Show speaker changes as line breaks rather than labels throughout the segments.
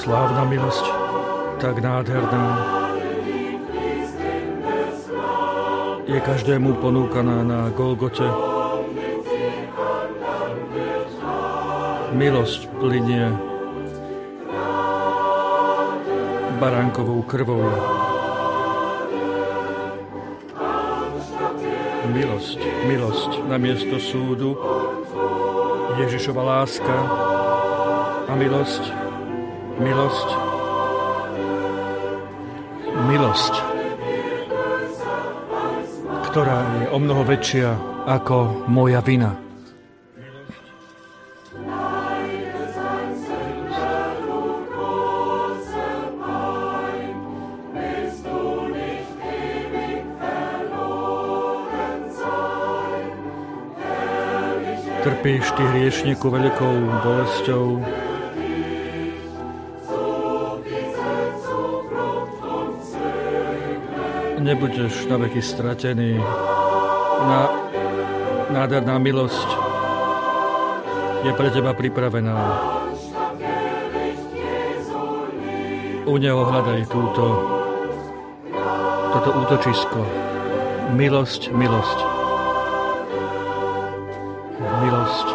Slávna milosť, tak nádherná, je každému ponúkaná na Golgote. Milosť plynie baránkovou krvou. Milosť, milosť namiesto súdu, Ježišova láska a milosť, milosť, milosť, ktorá je omnoho väčšia ako moja vina. Trpíš ty, hriešniku, veľkou bolesťou. Nebudeš na veky stratený. Nádherná milosť je pre teba pripravená. U neho hľadaj toto útočisko. Milosť, milosť. Milosť,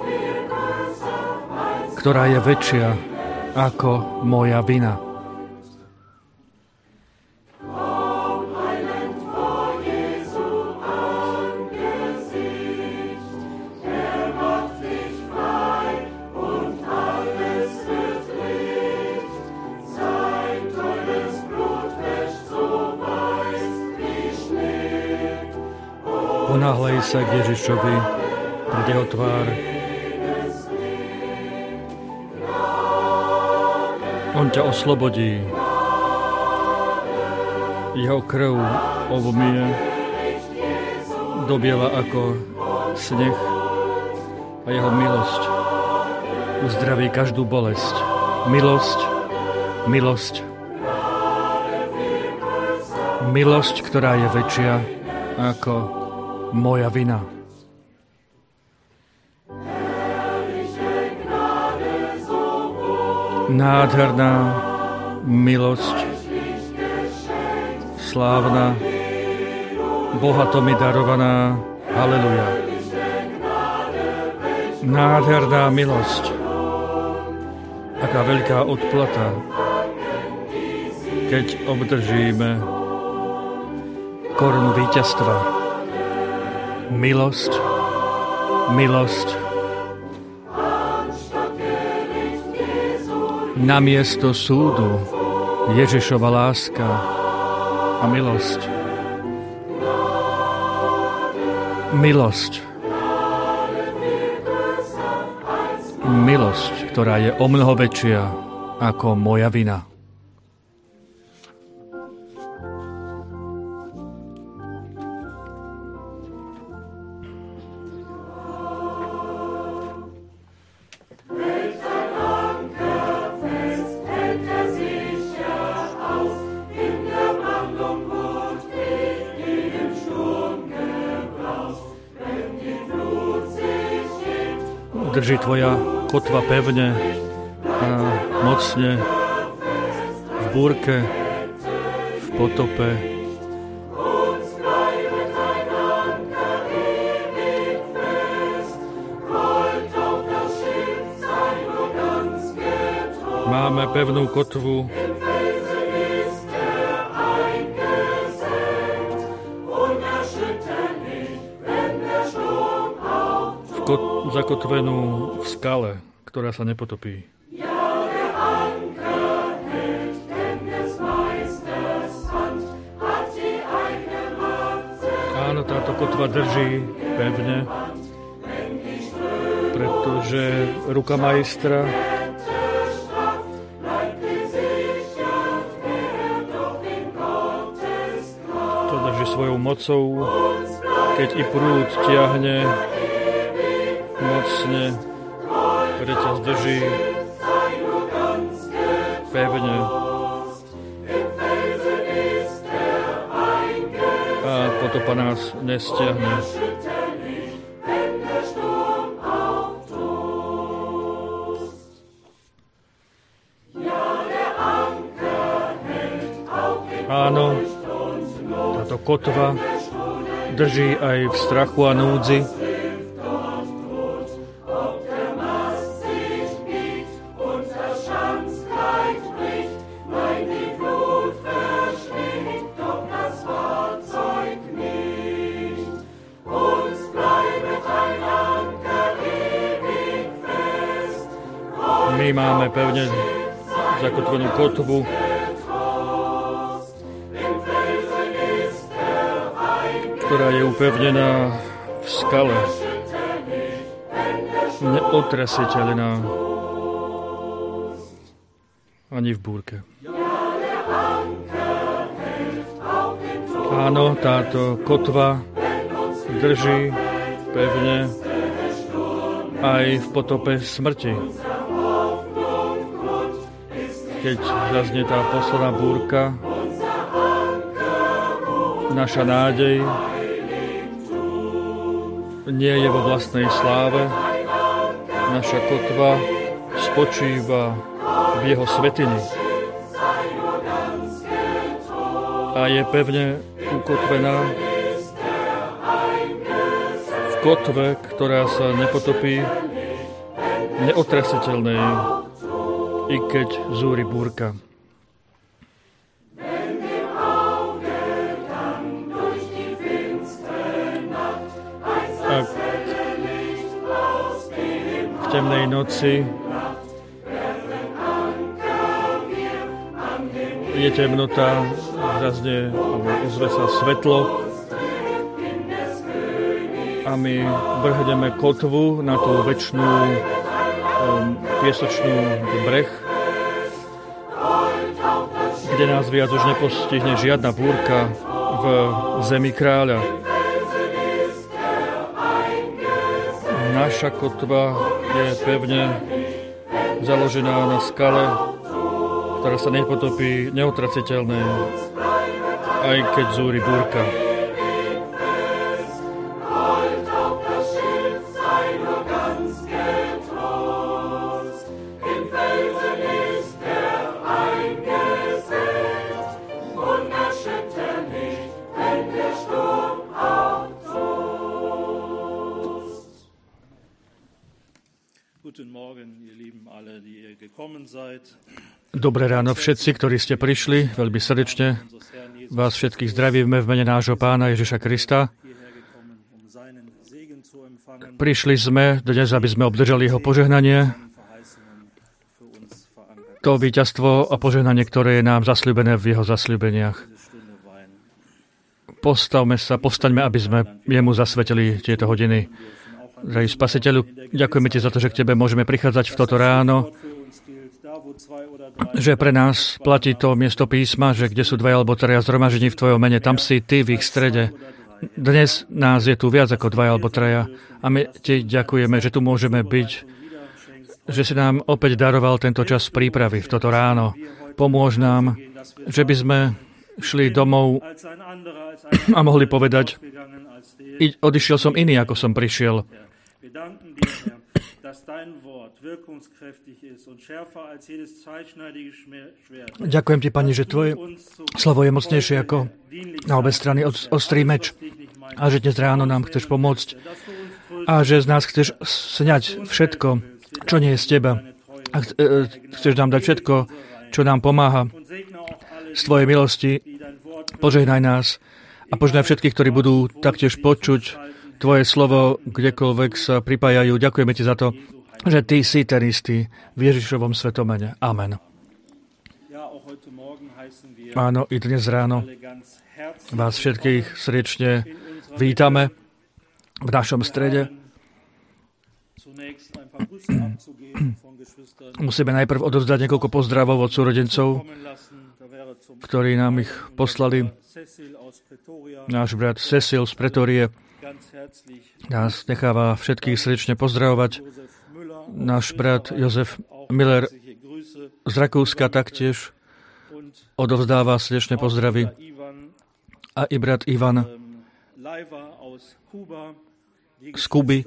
ktorá je väčšia ako moja vina. Ponáhľaj sa k Ježišovi pred jeho tvár. On ťa oslobodí. Jeho krv obmije, dobiela ako sneh a jeho milosť uzdraví každú bolesť. Milosť, milosť. Milosť, ktorá je väčšia ako moja vina. Nádherná milosť, slávna, bohato mi darovaná, haleluja. Nádherná milosť, aká veľká odplata, keď obdržíme korunu víťazstva. Milosť, milosť, namiesto súdu Ježišova láska a milosť. Milosť. Milosť, ktorá je omnoho väčšia ako moja vina. Drží tvoja kotva pevne a mocne v búrke, v potope. Máme pevnú kotvu, zakotvenú v skale, ktorá sa nepotopí. Áno, táto kotva drží pevne, pretože ruka majstra to drží svojou mocou, keď i prúd tiahne mocne, reťaz drží pevne a potopa nás nestiahne. kotva drží aj v strachu a núdzi. My máme pevne zakotvenú kotvu, ktorá je upevnená v skale, neotrasiteľná ani v búrke. Áno, táto kotva drží pevne aj v potope smrti. Keď zaznie tá posledná búrka, naša nádej nie je vo vlastnej sláve. Naša kotva spočíva v jeho svätyni a je pevne ukotvená v kotve, ktorá sa nepotopí, neotrasiteľnej, i keď zúri búrka. Ak v temnej noci je temnota, zrazne alebo ozve sa svetlo a my vrhneme kotvu na tú večnú piesočnú breh, kde nás viac už nepostihne žiadna búrka v zemi kráľa. Naša kotva je pevne založená na skale, ktorá sa nepotopí, neotrasiteľné, aj keď zúri búrka. Dobré ráno všetci, ktorí ste prišli, veľmi srdečne vás všetkých zdravíme v mene nášho Pána Ježiša Krista. Prišli sme dnes, aby sme obdržali jeho požehnanie, to víťazstvo a požehnanie, ktoré je nám zasľúbené v jeho zasľúbeniach. Povstaňme, aby sme jemu zasvetili tieto hodiny. Drahý Spasiteľu, ďakujeme ti za to, že k tebe môžeme prichádzať v toto ráno, že pre nás platí to miesto písma, že kde sú dvaja alebo traja zhromaždení v tvojom mene, tam si ty v ich strede. Dnes nás je tu viac ako dvaja alebo traja a my ti ďakujeme, že tu môžeme byť, že si nám opäť daroval tento čas prípravy v toto ráno. Pomôž nám, že by sme šli domov a mohli povedať, odišiel som iný, ako som prišiel. Ďakujem ti, Pani, že tvoje slovo je mocnejšie ako na obe strany ostrý meč a že dnes ráno nám chceš pomôcť a že z nás chceš sňať všetko, čo nie je z teba a chceš nám dať všetko, čo nám pomáha z tvojej milosti. Požehnaj nás a požehnaj všetkých, ktorí budú taktiež počuť tvoje slovo, kdekoľvek sa pripájajú. Ďakujeme ti za to, že ty si ten istý v Ježišovom svetom mene. Amen. Áno, i dnes ráno vás všetkých srdečne vítame v našom strede. Musíme najprv odovzdať niekoľko pozdravov od súrodencov, ktorí nám ich poslali. Náš brat Cecil z Pretórie nás necháva všetkých srdečne pozdravovať. Náš brat Jozef Miller z Rakúska taktiež odovzdáva srdečné pozdravy. A i brat Ivan z Kuby.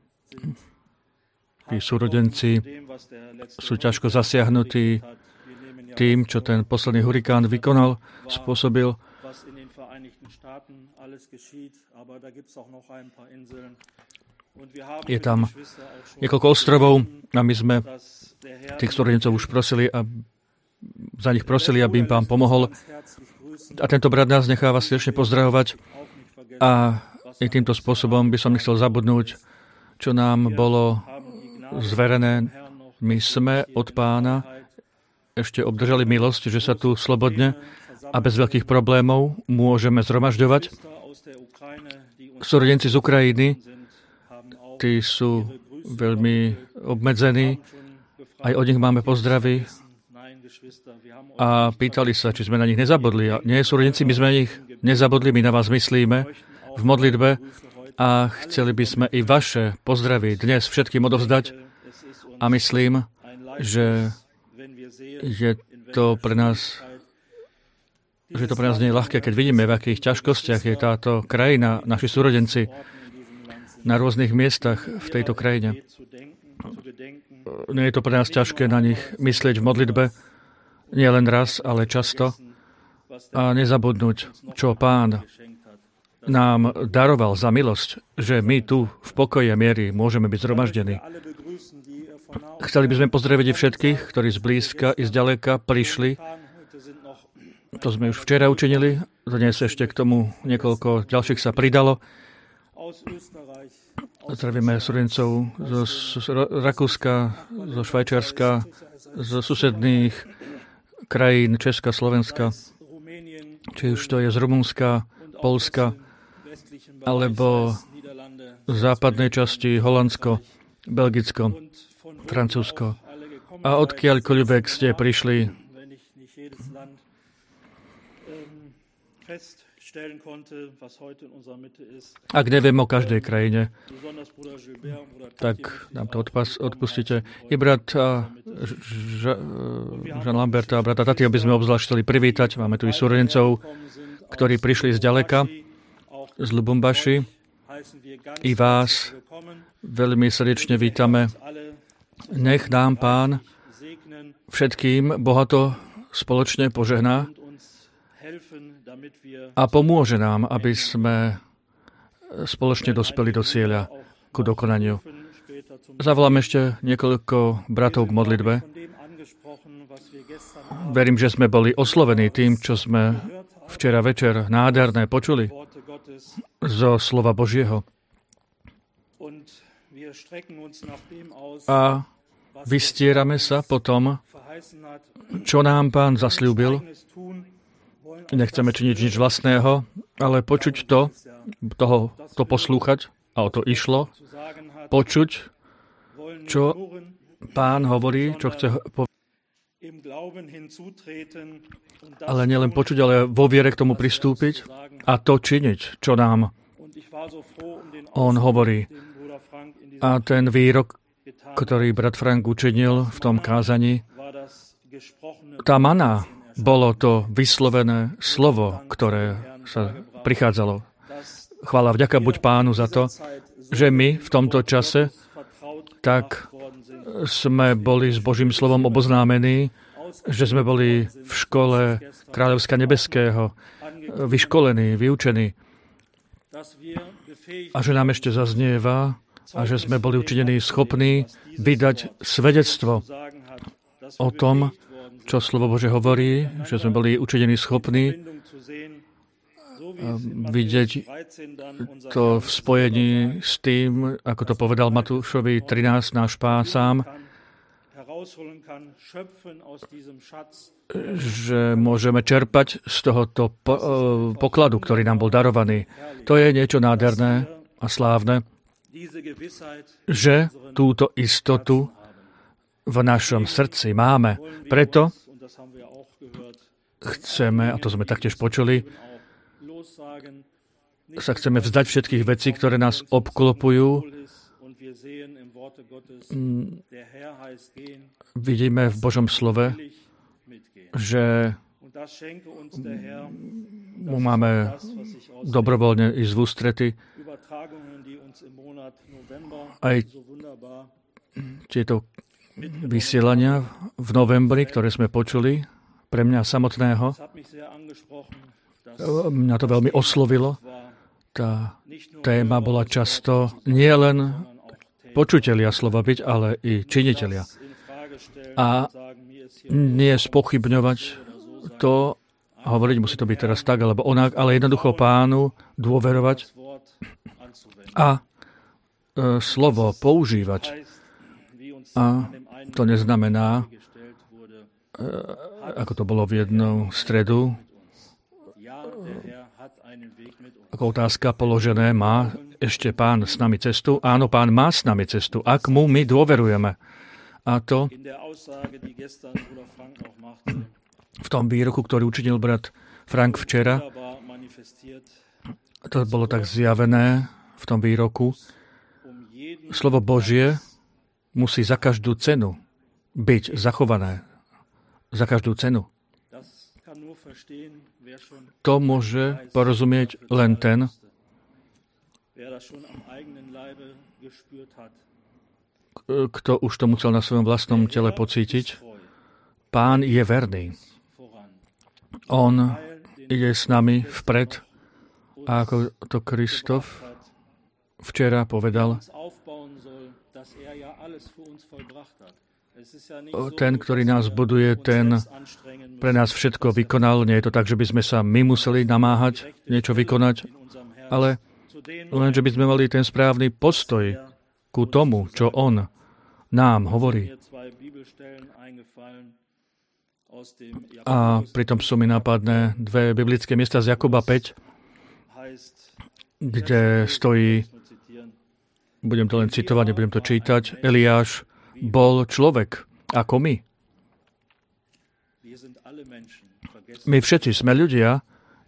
Tí súrodenci sú ťažko zasiahnutí tým, čo ten posledný hurikán spôsobil. Je tam niekoľko ostrovov a my sme tých súrodencov už prosili a za nich prosili, aby im Pán pomohol. A tento brat nás necháva srdečne pozdravovať a i týmto spôsobom by som nechcel zabudnúť, čo nám bolo zverené. My sme od Pána ešte obdržali milosť, že sa tu slobodne a bez veľkých problémov môžeme zhromažďovať. Súrodenci z Ukrajiny, tí sú veľmi obmedzení. Aj od nich máme pozdravy a pýtali sa, či sme na nich nezabudli. A nie, súrodenci, my sme na nich nezabudli, my na vás myslíme v modlitbe a chceli by sme i vaše pozdravy dnes všetkým odovzdať. A myslím, že je to pre nás nie je ľahké, keď vidíme, v akých ťažkostiach je táto krajina, naši súrodenci na rôznych miestach v tejto krajine. Nie je to pre nás ťažké na nich myslieť v modlitbe, nie len raz, ale často a nezabudnúť, čo Pán nám daroval za milosť, že my tu v pokoji a miery môžeme byť zhromaždení. Chceli by sme pozdraviť všetkých, ktorí zblízka i zďaleka prišli. To sme už včera učinili, dnes ešte k tomu niekoľko ďalších sa pridalo. Zdravíme súrodencov zo Rakúska, zo Švajčiarska, zo susedných krajín Česka, Slovenska, či už to je z Rumunska, Poľska, alebo z západnej časti Holandsko, Belgicko, Francúzsko. A odkiaľkoľvek ste prišli, ak neviem o každej krajine, tak nám to odpustite. I brat Jean Lamberta a brata Tatio by sme obzvlášť chceli privítať. Máme tu i súrodencov, ktorí prišli zďaleka, z Lubumbaši. I vás veľmi srdečne vítame. Nech nám Pán všetkým bohato spoločne požehná a pomôže nám, aby sme spoločne dospeli do cieľa, ku dokonaniu. Zavolám ešte niekoľko bratov k modlitbe. Verím, že sme boli oslovení tým, čo sme včera večer nádherné počuli zo slova Božieho. A vystierame sa po tom, čo nám Pán zasľúbil. Nechceme činiť nič vlastného, ale počuť to poslúchať, a o to išlo, počuť, čo Pán hovorí, čo chce povedať. Ale nielen počuť, ale vo viere k tomu pristúpiť a to činiť, čo nám on hovorí. A ten výrok, ktorý brat Frank učinil v tom kázaní, tá maná, bolo to vyslovené slovo, ktoré sa prichádzalo. Chvála, vďaka buď Pánu za to, že my v tomto čase tak sme boli s Božím slovom oboznámení, že sme boli v škole Kráľovska nebeského, vyškolení, vyučení. A že nám ešte zaznieva a že sme boli učinení schopní vydať svedectvo o tom, čo slovo Bože hovorí, že sme boli učinení schopní vidieť to v spojení s tým, ako to povedal Matúšovi 13, náš Pán sám, že môžeme čerpať z tohoto pokladu, ktorý nám bol darovaný. To je niečo nádherné a slávne, že túto istotu v našom srdci máme. Preto chceme, a to sme taktiež počuli, sa chceme vzdať všetkých vecí, ktoré nás obklopujú. Vidíme v Božom slove, že mu máme dobrovoľne ísť v ústrety. Aj tieto vysielania v novembri, ktoré sme počuli, pre mňa samotného, mňa to veľmi oslovilo. Tá téma bola často nielen počutelia slova byť, ale i činitelia. A nie spochybňovať to, hovoriť, musí to byť teraz tak, alebo onak, ale jednoducho Pánu dôverovať a slovo používať. A to neznamená, ako to bolo v jednu stredu, ako otázka položené, má ešte Pán s nami cestu? Áno, Pán má s nami cestu, ak mu my dôverujeme. A to v tom výroku, ktorý učinil brat Frank včera, to bolo tak zjavené v tom výroku. Slovo Božie musí za každú cenu byť zachované. Za každú cenu. To môže porozumieť len ten, kto už to musel na svojom vlastnom tele pocítiť. Pán je verný. On ide s nami vpred. A ako to Kristof včera povedal, ten, ktorý nás buduje, ten pre nás všetko vykonal. Nie je to tak, že by sme sa my museli namáhať niečo vykonať, ale len, že by sme mali ten správny postoj ku tomu, čo on nám hovorí. A pritom sú mi nápadné dve biblické miesta z Jakuba 5, kde stojí, budem to len citovať, nebudem to čítať, Eliáš bol človek ako my. My všetci sme ľudia,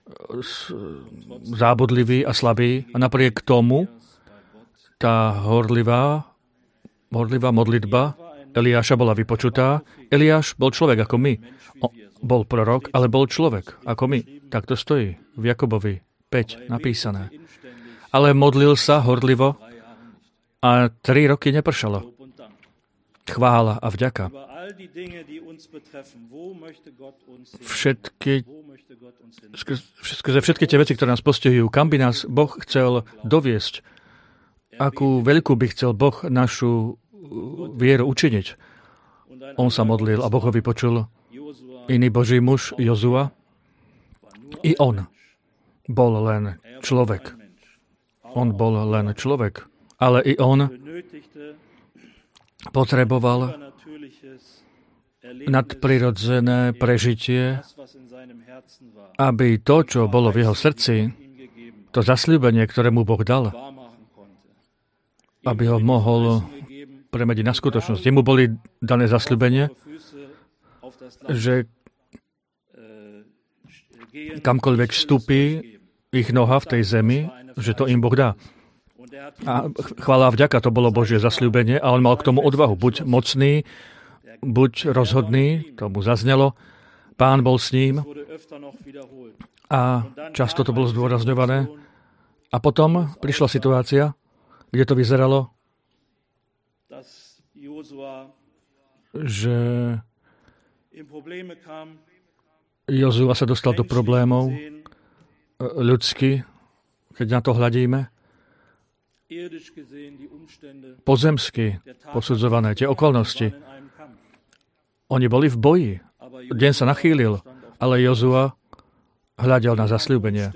zábudliví a slabí, a napriek tomu tá horlivá modlitba Eliáša bola vypočutá. Eliáš bol človek ako my. Bol prorok, ale bol človek ako my. Tak to stojí v Jakobovi 5 napísané. Ale modlil sa horlivo a 3 roky nepršalo. Chvála a vďaka. Všetky tie veci, ktoré nás postihujú, kam by nás Boh chcel doviesť, akú veľkú by chcel Boh našu vieru učiniť. On sa modlil a Boh ho vypočul. Iný Boží muž, Jozua, i on bol len človek. On bol len človek, ale i on potreboval nadprirodzené prežitie, aby to, čo bolo v jeho srdci, to zasľúbenie, ktoré mu Boh dal, aby ho mohol premeniť na skutočnosť. Jemu boli dané zasľúbenie, že kamkoľvek vstúpi ich noha v tej zemi, že to im Boh dá. A chvála a vďaka, to bolo Božie zasľúbenie a on mal k tomu odvahu. Buď mocný, buď rozhodný, to mu zaznelo. Pán bol s ním a často to bolo zdôrazňované. A potom prišla situácia, kde to vyzeralo, že Jozua sa dostal do problémov ľudsky, keď na to hľadíme. Pozemsky posudzované tie okolnosti. Oni boli v boji. Deň sa nachýlil, ale Jozua hľadel na zasľúbenie.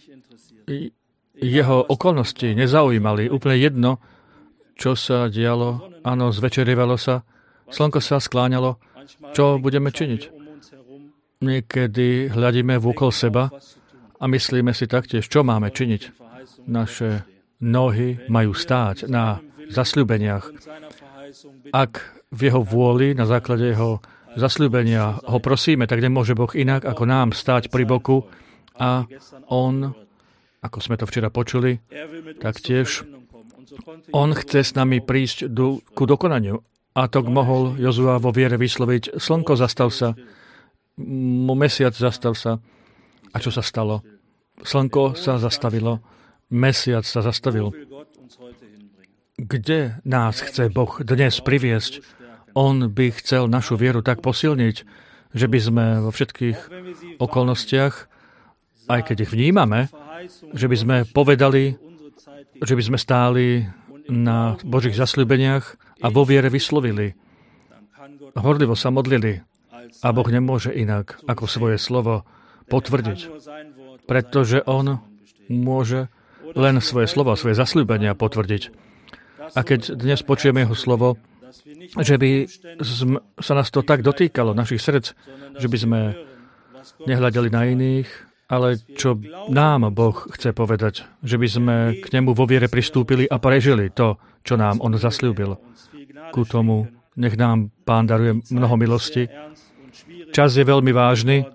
Jeho okolnosti nezaujímali. Úplne jedno, čo sa dialo. Áno, zvečerievalo sa, slnko sa skláňalo. Čo budeme činiť? Niekedy hľadíme vôkol seba a myslíme si taktiež, čo máme činiť. Naše nohy majú stáť na zasľúbeniach. Ak v jeho vôli, na základe jeho zasľúbenia ho prosíme, tak nemôže Boh inak, ako nám stáť pri boku a on, ako sme to včera počuli, taktiež on chce s nami prísť ku dokonaniu. A tak mohol Jozua vo viere vysloviť, slnko zastav sa, mesiac zastav sa. A čo sa stalo? Slnko sa zastavilo, mesiac sa zastavil. Kde nás chce Boh dnes priviesť? On by chcel našu vieru tak posilniť, že by sme vo všetkých okolnostiach aj keď ich vnímame, že by sme povedali, že by sme stáli na Božích zasľúbeniach a vo viere vyslovili. Horlivo sa modlili a Boh nemôže inak ako svoje slovo potvrdiť, pretože on môže len svoje slovo, svoje zasľúbenia potvrdiť. A keď dnes počujeme jeho slovo, že by sa nás to tak dotýkalo, našich srdc, že by sme nehľadeli na iných, ale čo nám Boh chce povedať, že by sme k nemu vo viere pristúpili a prežili to, čo nám on zasľúbil. Ku tomu nech nám Pán daruje mnoho milosti. Čas je veľmi vážny.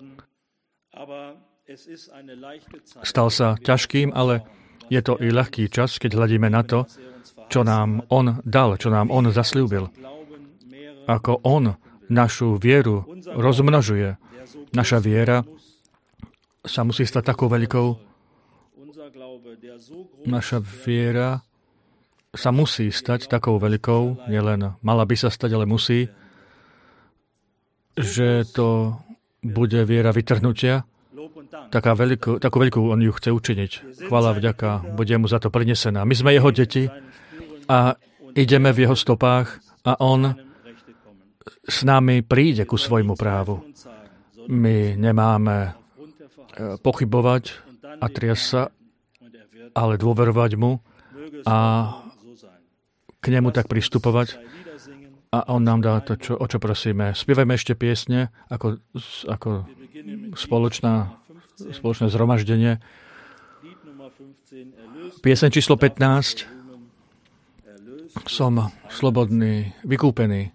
Stal sa ťažkým, ale je to i ľahký čas, keď hľadíme na to, čo nám on dal, čo nám on zasľúbil. Ako on našu vieru rozmnožuje. Naša viera sa musí stať takou veľkou. Naša viera sa musí stať takou veľkou, nielen mala by sa stať, ale musí, že to bude viera vytrhnutia. Takú veľkú on ju chce učiniť. Chvála, vďaka, bude mu za to prinesená. My sme jeho deti a ideme v jeho stopách a on s nami príde ku svojmu právu. My nemáme pochybovať a triasť sa, ale dôverovať mu a k nemu tak pristupovať a on nám dá to, o čo prosíme. Spievajme ešte piesne ako spoločné zhromaždenie. Pieseň číslo 15. Som slobodný, vykúpený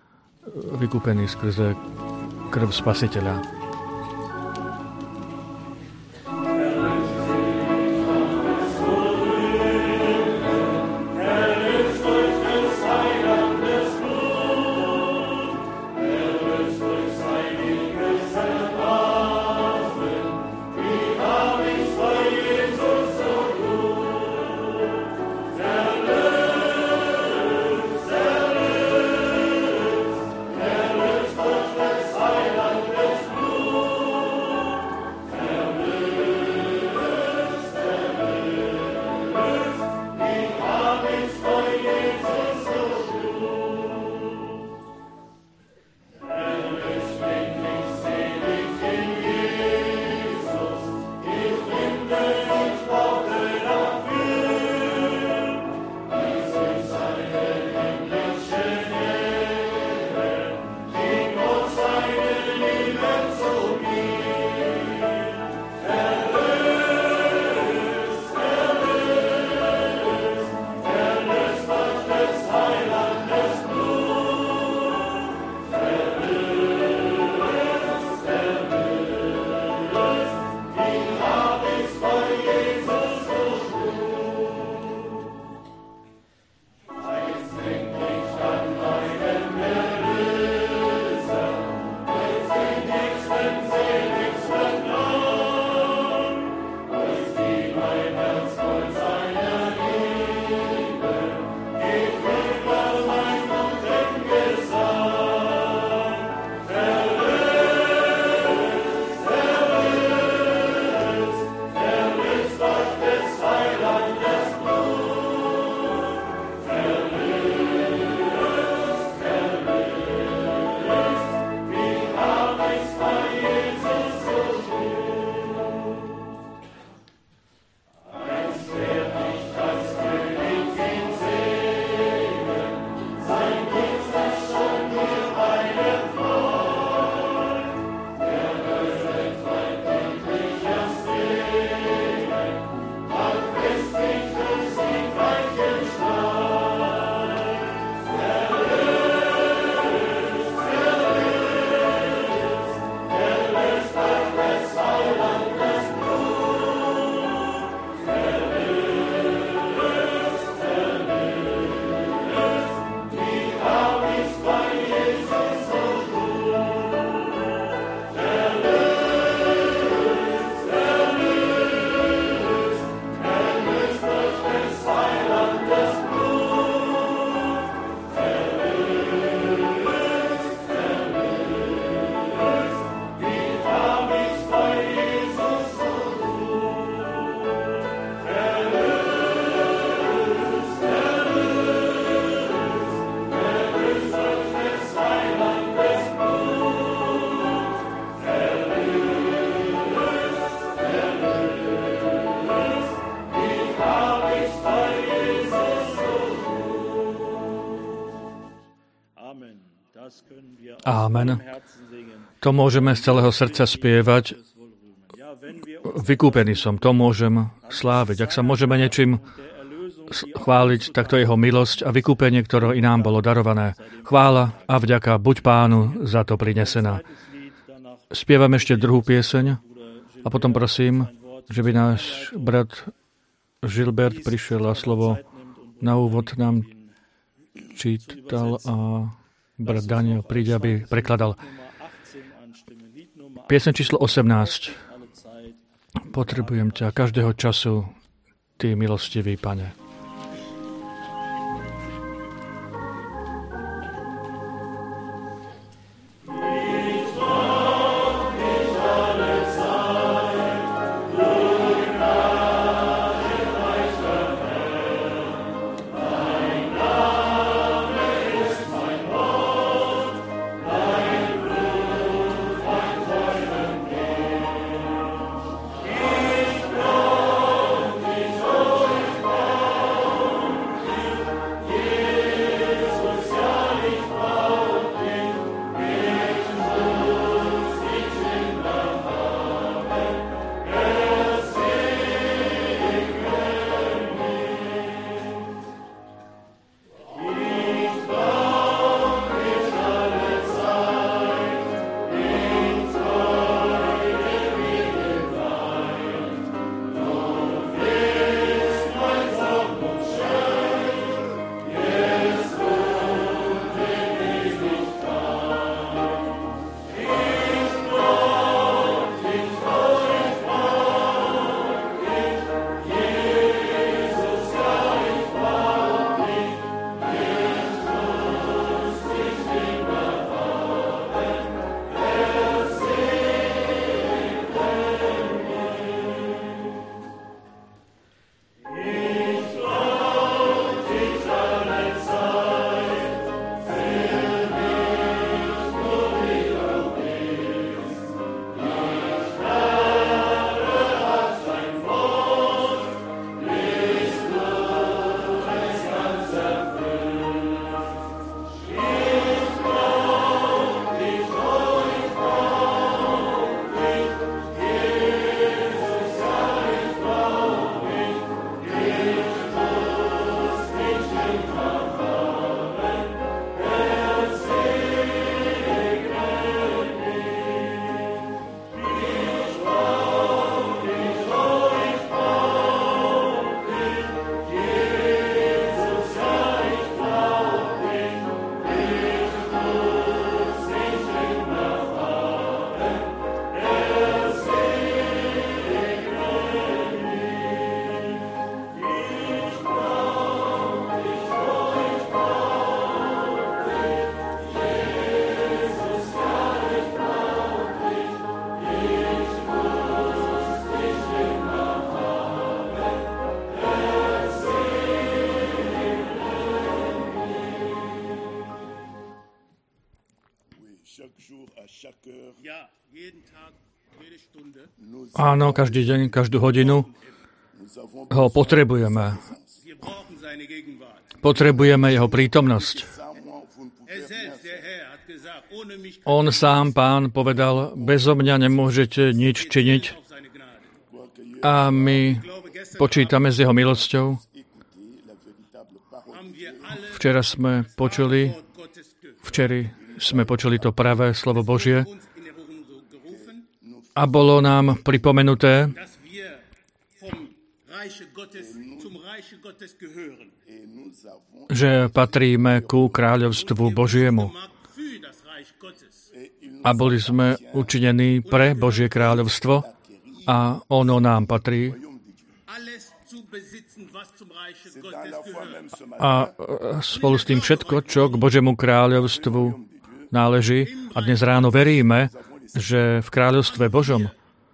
skrze krv Spasiteľa.
Blue.
Amen. To môžeme z celého srdca spievať. Vykúpený som, to môžem sláviť. Ak sa môžeme niečím chváliť, tak to je jeho milosť a vykúpenie, ktoré i nám bolo darované. Chvála a vďaka buď Pánu za to prinesená. Spievam ešte druhú pieseň a potom prosím, že by náš brat Žilbert prišiel a slovo na úvod nám čítal a brat Daniel príde, aby prekladal. Pieseň číslo 18. Potrebujem ťa každého času, ty milostivý Pane. Áno, každý deň, každú hodinu ho potrebujeme. Potrebujeme jeho prítomnosť. On sám, Pán, povedal, bezo mňa nemôžete nič činiť. A my počítame s jeho milosťou. Včera sme počuli to pravé slovo Božie a bolo nám pripomenuté, že patríme ku kráľovstvu Božiemu. A boli sme učinení pre Božie kráľovstvo a ono nám patrí. A spolu s tým všetko, čo k Božiemu kráľovstvu náleží. A dnes ráno veríme, že v kráľovstve Božom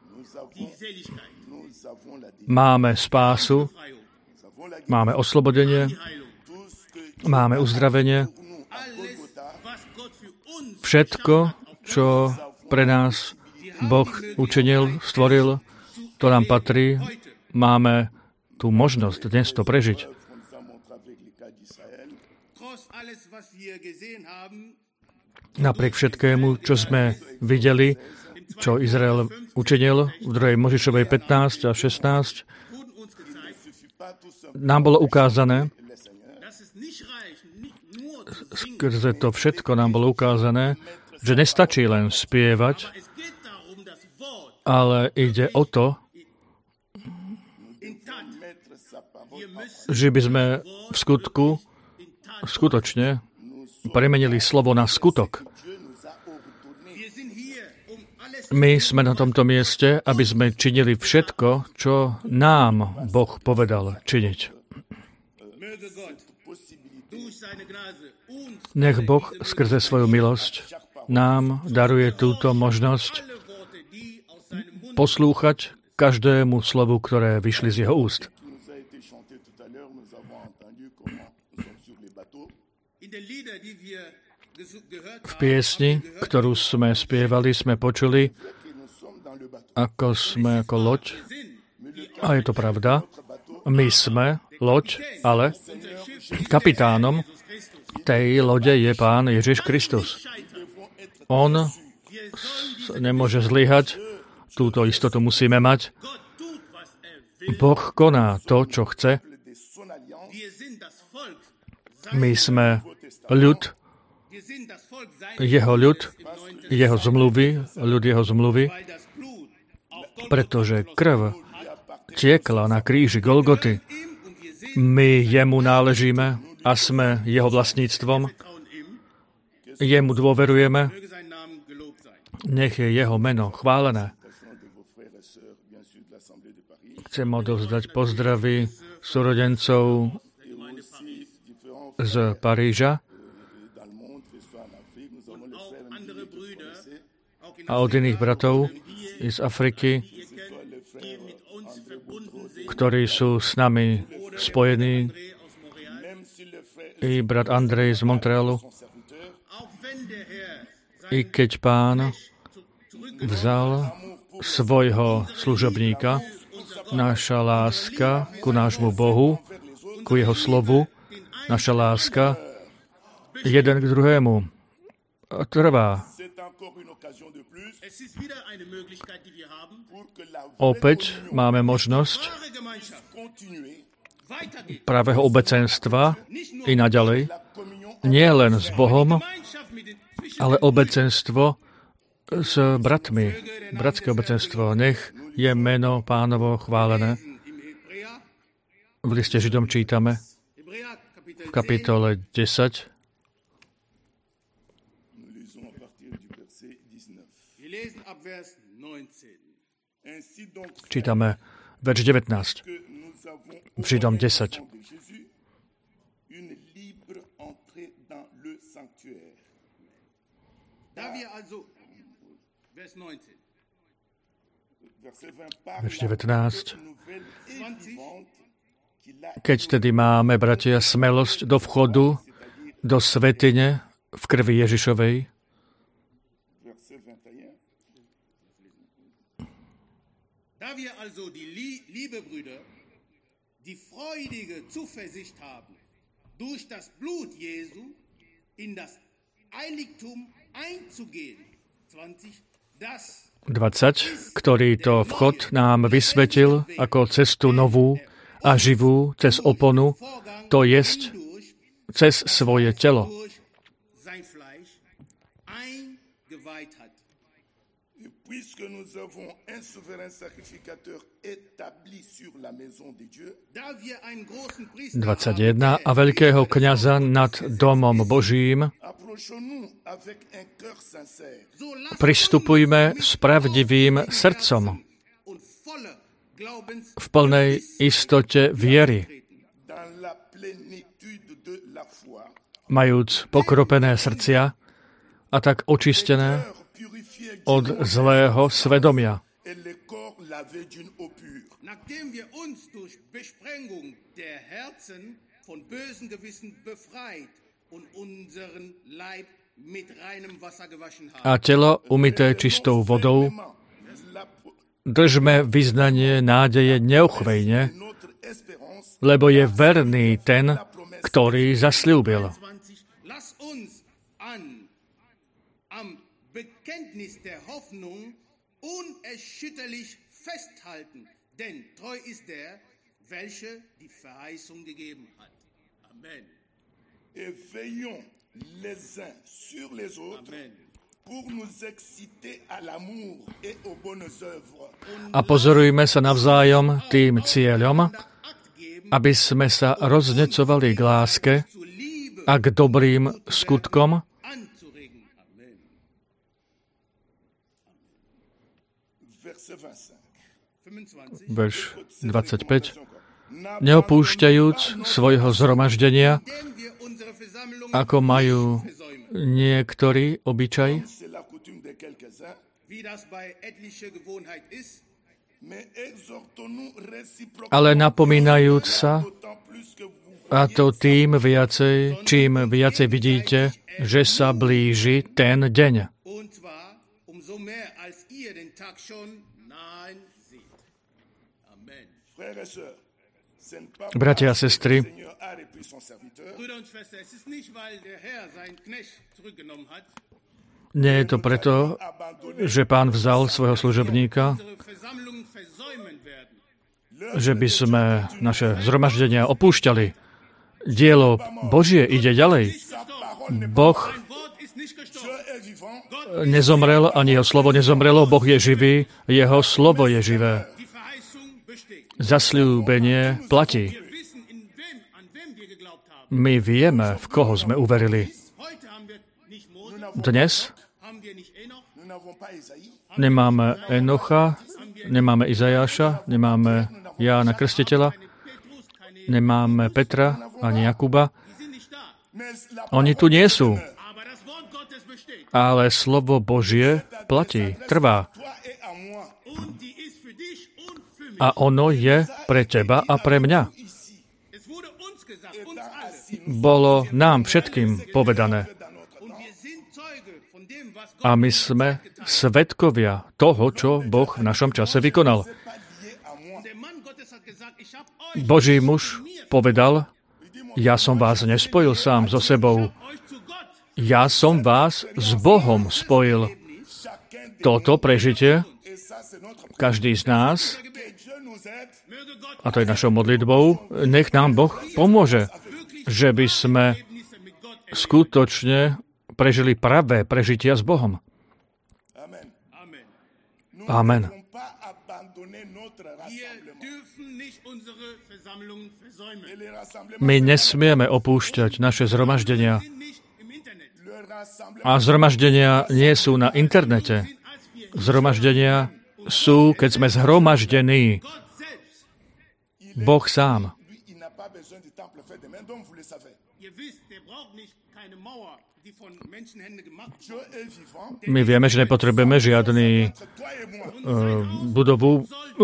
máme spásu, máme oslobodenie, máme uzdravenie. Všetko, čo pre nás Boh učinil, stvoril, to nám patrí. Máme tú možnosť dnes to prežiť. Napriek všetkému, čo sme videli, čo Izrael učinil v 2. Možišovej 15 a 16, nám bolo ukázané, skrze to všetko nám bolo ukázané, že nestačí len spievať, ale ide o to, že by sme v skutku skutočne premenili slovo na skutok. My sme na tomto mieste, aby sme činili všetko, čo nám Boh povedal činiť. Nech Boh skrze svoju milosť nám daruje túto možnosť poslúchať každému slovu, ktoré vyšli z jeho úst. V piesni, ktorú sme spievali, sme počuli, ako sme ako loď. A je to pravda. My sme loď, ale kapitánom tej lode je Pán Ježiš Kristus. On nemôže zlyhať. Túto istotu musíme mať. Boh koná to, čo chce. My sme ľud, jeho zmluvy, pretože krv tiekla na kríži Golgoty. My jemu náležíme a sme jeho vlastníctvom. Jemu dôverujeme. Nech je jeho meno chválené. Chcem odovzdať pozdravy súrodencov z Paríža a od iných bratov z Afriky, ktorí sú s nami spojení, i brat Andrej z Montrealu. I keď Pán vzal svojho služobníka, naša láska ku nášmu Bohu, ku jeho slovu, naša láska jeden k druhému trvá. Opäť máme možnosť pravého obecenstva i naďalej. Nie len s Bohom, ale obecenstvo s bratmi. Bratské obecenstvo. Nech je meno Pánovo chválené. V liste Židom čítame v kapitole 10. Čítame verš 19. V Židom 10. Verš 19. Keď tedy máme, bratia, smelosť do vchodu do svätyne v krvi Ježišovej,
Da wir also liebe Brüder, die freudige Zuversicht haben, durch das Blut Jesu in das Heiligtum einzugehen.
20, ktorý to vchod nám vysvetil ako cestu novú a živú cez oponu, to jest cez svoje telo.
Puisque nous avons un souverain sacrificateur établi sur la maison de Dieu,
21. A veľkého kňaza nad domom Božím pristupujme s pravdivým srdcom v plnej istote viery, majúc pokropené srdcia a tak očistené od zlého svedomia.
Nachdem wir uns durch Besprengung der Herzen von bösen Gewissen befreit und unseren Leib mit reinem Wasser gewaschen haben.
A telo umyté čistou vodou, držme vyznanie nádeje neuchvejne, lebo je verný ten, ktorý zasľúbil.
am Bekenntnis der Hoffnung unerschütterlich festhalten, denn treu ist der, welcher die Verheißung gegeben hat. Amen.
Et veillons les uns sur les autres.
Amen.
Pour nous exciter à l'amour et aux bonnes œuvres.
A pozorujme sa navzájom tým cieľom, aby sme sa roznecovali k láske a k dobrým skutkom.
Anzuregen. Amen.
Verset 25.
Verš 25. Neopúšťajúc svojho zhromaždenia,
Denn wir unsere Versammlungen
ako majú
versäumen,
niektorí obyčaj,
C'est la coutume de quelques-uns,
wie das bei etlicher Gewohnheit ist,
mais exhortons-nous réciproquement.
ale napomínajúc sa,
D'autant plus que vous
a to tým viacej, čím viacej vidíte, že sa blíži ten deň.
und zwar umso mehr, als ihr den Tag schon nahen seht. Amen.
frères et sœurs, ce n'est pas
Bratia a
parce que
sestry,
le Seigneur a repris son serviteur
Brüder und Schwestern, es ist nicht, weil der Herr seinen Knecht zurückgenommen hat,
nie je to preto, že Pán vzal svojho služobníka,
unsere Versammlungen versäumen werden.
že by sme naše zhromaždenia opúšťali. Dielo Božie ide ďalej. Boh
Sein Wort ist nicht gestorben.
Dieu est vivant,
nezomrel, ani jeho slovo nezomrelo, Boh je živý, jeho slovo je živé.
Die Verheißung besteht.
Zasľúbenie platí.
Wir wissen, an wem wir geglaubt haben.
My vieme, v koho sme uverili.
Heute haben wir nicht Mose,
Dnes
haben wir nicht Enoch,
nous n'avons pas Isaïe,
nemáme Enocha, nemáme Izajáša, nemáme Jána Krstiteľa,
Petrus, keine,
nemáme Petra ani Jakuba.
die sind nicht da.
mais la
Oni tu nie sú,
Aber das Wort Gottes besteht.
ale slovo Božie platí, trvá.
toi et à moi
Und die ist für dich und für mich.
A ono je pre teba a pre mňa.
ici,
Es wurde uns gesagt, uns alle.
assis
Bolo nám všetkým povedané.
dans notre
Und wir sind Zeuge von dem, was
A
Gott
my sme svedkovia toho, čo Boh v našom čase vykonal.
pas lié à moi.
der Mann Gottes hat gesagt, ich habe euch
Boží muž povedal, ja som vás nespojil sám so sebou,
zu Gott.
ja som vás s Bohom spojil.
Chacun de
Toto prežitie,
et ça c'est notre
každý z nás,
que Dieu nous aide
Möge Gott
a to je našou modlitbou, nech nám Boh pomôže, že by sme
Erlebnisse mit Gott
skutočne prežili pravé prežitia s Bohom.
Amen.
Amen.
Amen.
Ne pas abandonner notre
Wir
rassemblement.
dürfen nicht unsere Versammlungen versäumen.
Et les rassemblements,
My nesmieme opúšťať naše zhromaždenia.
Sind nicht im Internet.
le rassemblement
A zhromaždenia nie sú na internete.
Sind als wir
Zhromaždenia sú, keď sme zhromaždení.
Gott selbst.
Boh sám.
lui, il n'a pas besoin du temple fait de main, donc vous le savez.
Ihr wisst, der braucht nicht keine Mauer, die von Menschenhänden gemacht
Dieu
wurde.
est vivant,
My vieme, že nepotrebujeme žiadny
entre toi et moi.
budovu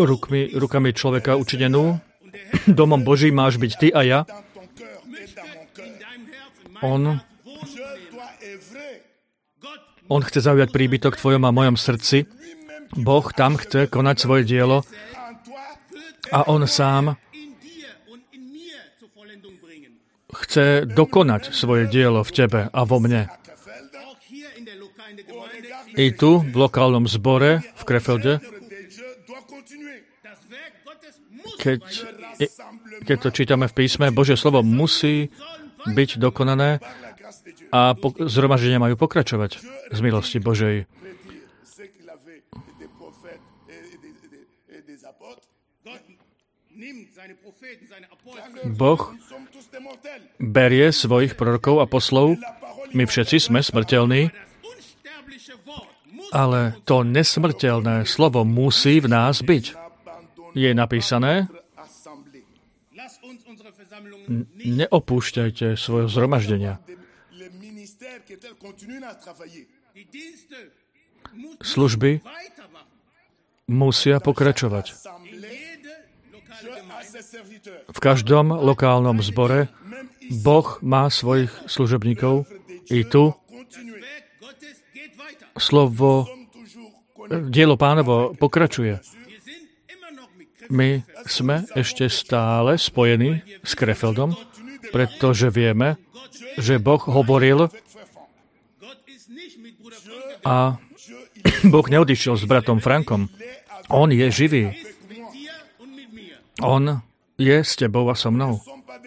rukami človeka učinenú. Domom Božím máš byť ty a ja.
Dans ton cœur et dans mon cœur.
In deinem Herzen, in
On,
meinem Herzen wohnen
Dieu
nehmen.
doit œuvrer
Gott
on chce zaujať príbytok v tvojom a mojom srdci.
lui-même
Boh tam chce konať svoje dielo
en toi
a on sám
in dir und in mir zur Vollendung bringen.
chce dokonať svoje dielo v tebe a vo mne.
à Krefeld.
Auch hier in der lokalen Gemeinde,
I tu, v lokálnom zbore v Krefelde,
L'œuvre de Dieu doit continuer.
das Werk Gottes muss
keď,
Rassemblement
keď to čítame v písme, Božie slovo musí byť dokonané
par la grâce de Dieu.
a zhromaždenia majú pokračovať z milosti Božej.
Prédire ce qu'il avait des prophètes et des apôtres.
Gott nimmt seine Propheten, seine Apostel.
Boh
Nous sommes tous des mortels.
berie svojich prorokov a poslov.
La parole
My všetci sme smrteľní,
Das unsterbliche Wort muss
ale to nesmrteľné slovo musí v nás byť.
abandonne
Je napísané,
assemblée.
Lass uns unsere Versammlungen nicht
neopúšťajte svoje zhromaždenia.
Les ministères qui étaient continuent à travailler.
die Dienste müssen
Služby
weitermachen.
musia pokračovať.
In
Assemblée,
jede lokale
Dieu a
Gemeinde
ses serviteurs.
V každom lokálnom zbore
Même ici,
Boh má svojich služobníkov. I tu
continuer.
Werk Gottes geht weiter.
slovo,
Nous sommes toujours connectés.
dielo Pánovo pokračuje.
Wir sind immer noch mit Kräften.
My sme ešte stále spojení s Krefeldom, pretože vieme, že Boh hovoril
Gott ist
A Boh neodišiel s bratom Frankom. On je živý. On je s tebou a so mnou.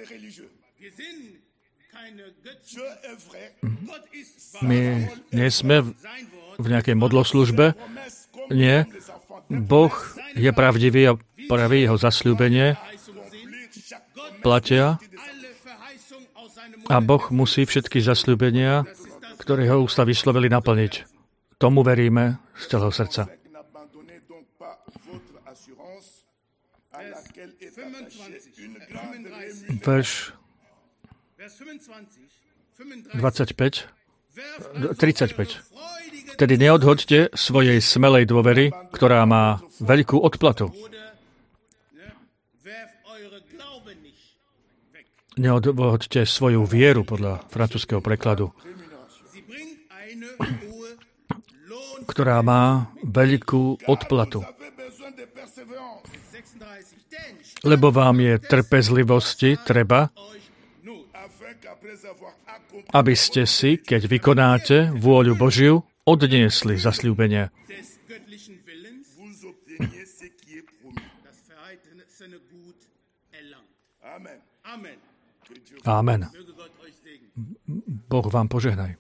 My nie sme v nejakej modloslužbe. Nie. Boh je pravdivý a praví, jeho zasľúbenie platia. A Boh musí všetky zasľúbenia, ktoré ho ústa vyslovili, naplniť. Tomu veríme z celého srdca. Verš 35. Tedy neodhoďte svojej smelej dôvery, ktorá má veľkú odplatu. Neodhoďte svoju vieru podľa francúzskeho prekladu, ktorá má veľkú odplatu. Lebo vám je trpezlivosti treba, aby ste si, keď vykonáte vôľu Božiu, odniesli zasľúbenie. Amen. Boh vám požehnaj.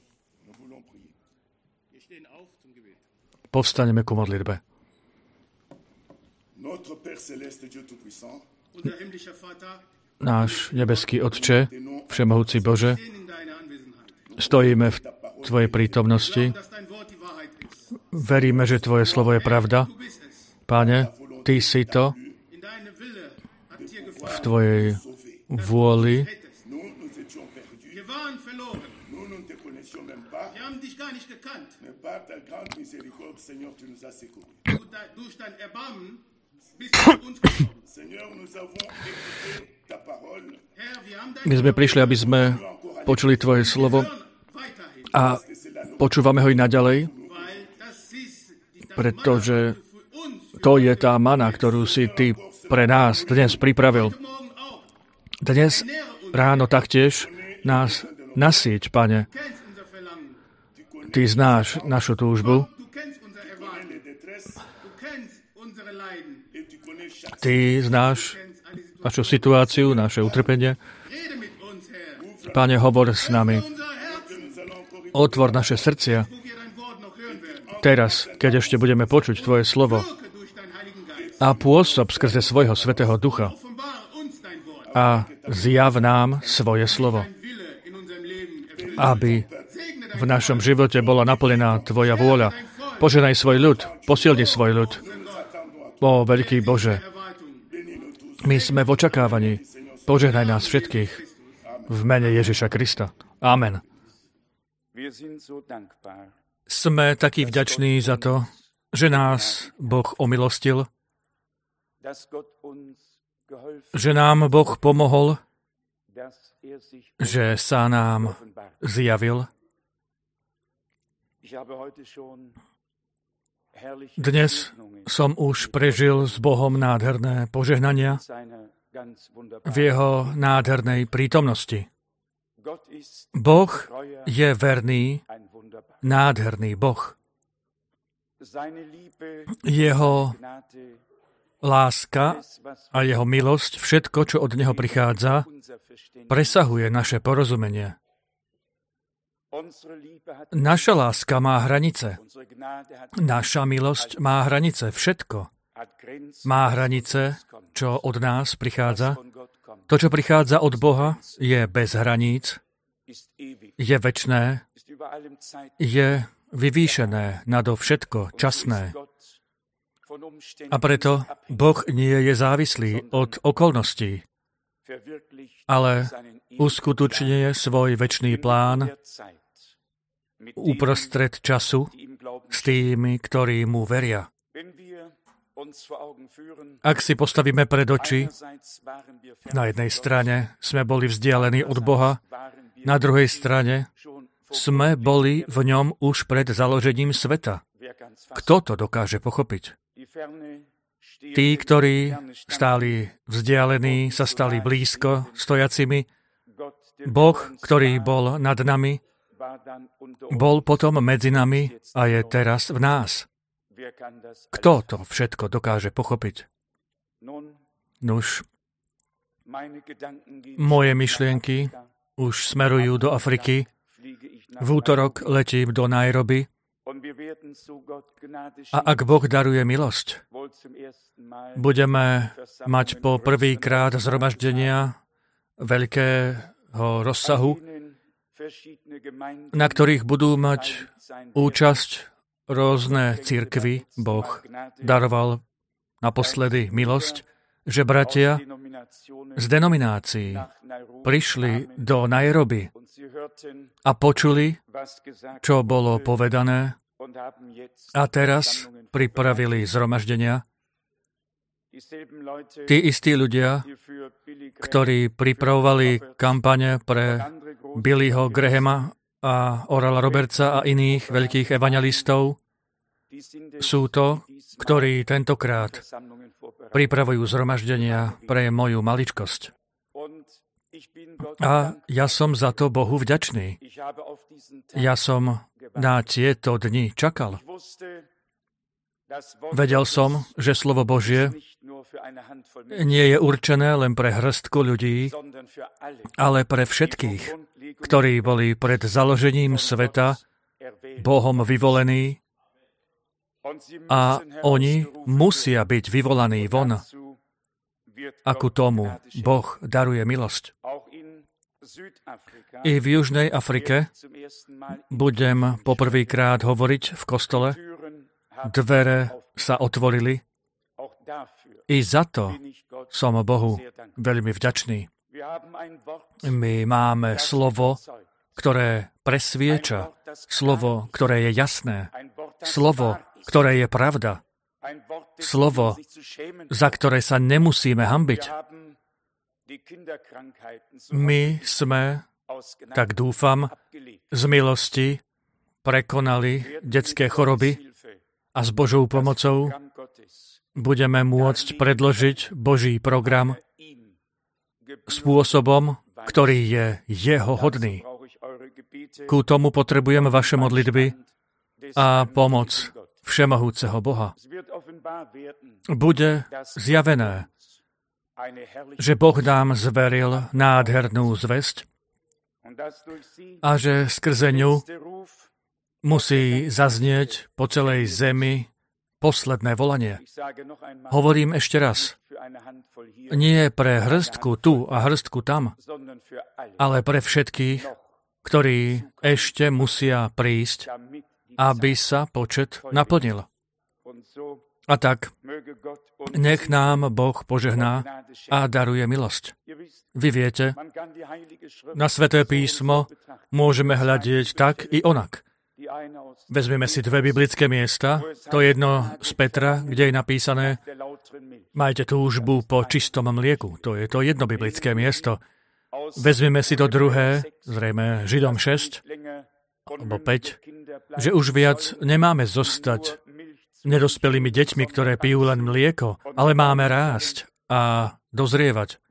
Povstaneme ku modlitbe. Náš nebeský Otče, všemohúci Bože, stojíme v Tvojej prítomnosti. Veríme, že Tvoje slovo je pravda. Páne, Ty si to v Tvojej vôli. My sme prišli, aby sme počuli Tvoje slovo a počúvame ho i naďalej, pretože to je tá mana, ktorú si Ty pre nás dnes pripravil. Dnes ráno taktiež nás nasýť, Pane. Ty znáš našu túžbu. Ty znáš našu situáciu, naše utrpenie. Pane, hovor s nami. Otvor naše srdcia. Teraz, keď ešte budeme počuť Tvoje slovo, a pôsob skrze svojho Svätého Ducha a zjav nám svoje slovo, aby v našom živote bola naplnená Tvoja vôľa. Požehnaj svoj ľud, posilni svoj ľud. Ó, veľký Bože, my sme v očakávaní. Požehnaj nás všetkých v mene Ježiša Krista. Amen. Sme takí vďační za to, že nás Boh omilostil, že nám Boh pomohol, že sa nám zjavil. Dnes som už prežil s Bohom nádherné požehnania v jeho nádhernej prítomnosti. Boh je verný, nádherný Boh. Jeho láska a jeho milosť, všetko, čo od neho prichádza, presahuje naše porozumenie. Naša láska má hranice. Naša milosť má hranice. Všetko má hranice, čo od nás prichádza. To, čo prichádza od Boha, je bez hraníc, je večné, je vyvýšené nado všetko, časné. A preto Boh nie je závislý od okolností, ale uskutočňuje svoj večný plán uprostred času s tými, ktorí mu veria. Ak si postavíme pred oči, na jednej strane sme boli vzdialení od Boha, na druhej strane sme boli v ňom už pred založením sveta. Kto to dokáže pochopiť? Tí, ktorí stáli vzdialení, sa stali blízko stojacimi. Boh, ktorý bol nad nami, bol potom medzi nami a je teraz v nás. Kto to všetko dokáže pochopiť? Nuž, moje myšlienky už smerujú do Afriky. V útorok letím do Nairobi a ak Boh daruje milosť, budeme mať po prvýkrát zhromaždenia veľkého rozsahu, na ktorých budú mať účasť rôzne cirkvy. Boh daroval naposledy milosť, že bratia z denominácií prišli do Nairobi a počuli, čo bolo povedané, a teraz pripravili zhromaždenia. Tí istí ľudia, ktorí pripravovali kampane pre Billyho Grahama a Orala Robertsa a iných veľkých evangelistov, sú to, ktorí tentokrát pripravujú zhromaždenia pre moju maličkosť. A ja som za to Bohu vďačný. Ja som na tieto dni čakal. Vedel som, že slovo Božie nie je určené len pre hrstku ľudí, ale pre všetkých, ktorí boli pred založením sveta Bohom vyvolení a oni musia byť vyvolaní von. A ku tomu Boh daruje milosť. I v Južnej Afrike budem poprvýkrát hovoriť v kostole. Dvere sa otvorili. I za to som Bohu veľmi vďačný. My máme slovo, ktoré presvieča, slovo, ktoré je jasné, slovo, ktoré je pravda, slovo, za ktoré sa nemusíme hanbiť. My sme, tak dúfam, z milosti prekonali detské choroby a s Božou pomocou budeme môcť predložiť Boží program spôsobom, ktorý je jeho hodný. Ku tomu potrebujem vaše modlitby a pomoc všemohúceho Boha. Bude zjavené, že Boh nám zveril nádhernú zvesť a že skrze ňu musí zaznieť po celej zemi posledné volanie. Hovorím ešte raz. Nie pre hrstku tu a hrstku tam, ale pre všetkých, ktorí ešte musia prísť, aby sa počet naplnil. A tak, nech nám Boh požehná a daruje milosť. Vy viete, na Sväté písmo môžeme hľadieť tak i onak. Vezmeme si dve biblické miesta. To jedno z Petra, kde je napísané: majte túžbu po čistom mlieku. To je to jedno biblické miesto. Vezmeme si to druhé, zrejme Židom 6 alebo 5, že už viac nemáme zostať nedospelými deťmi, ktoré pijú len mlieko, ale máme rásť a dozrievať.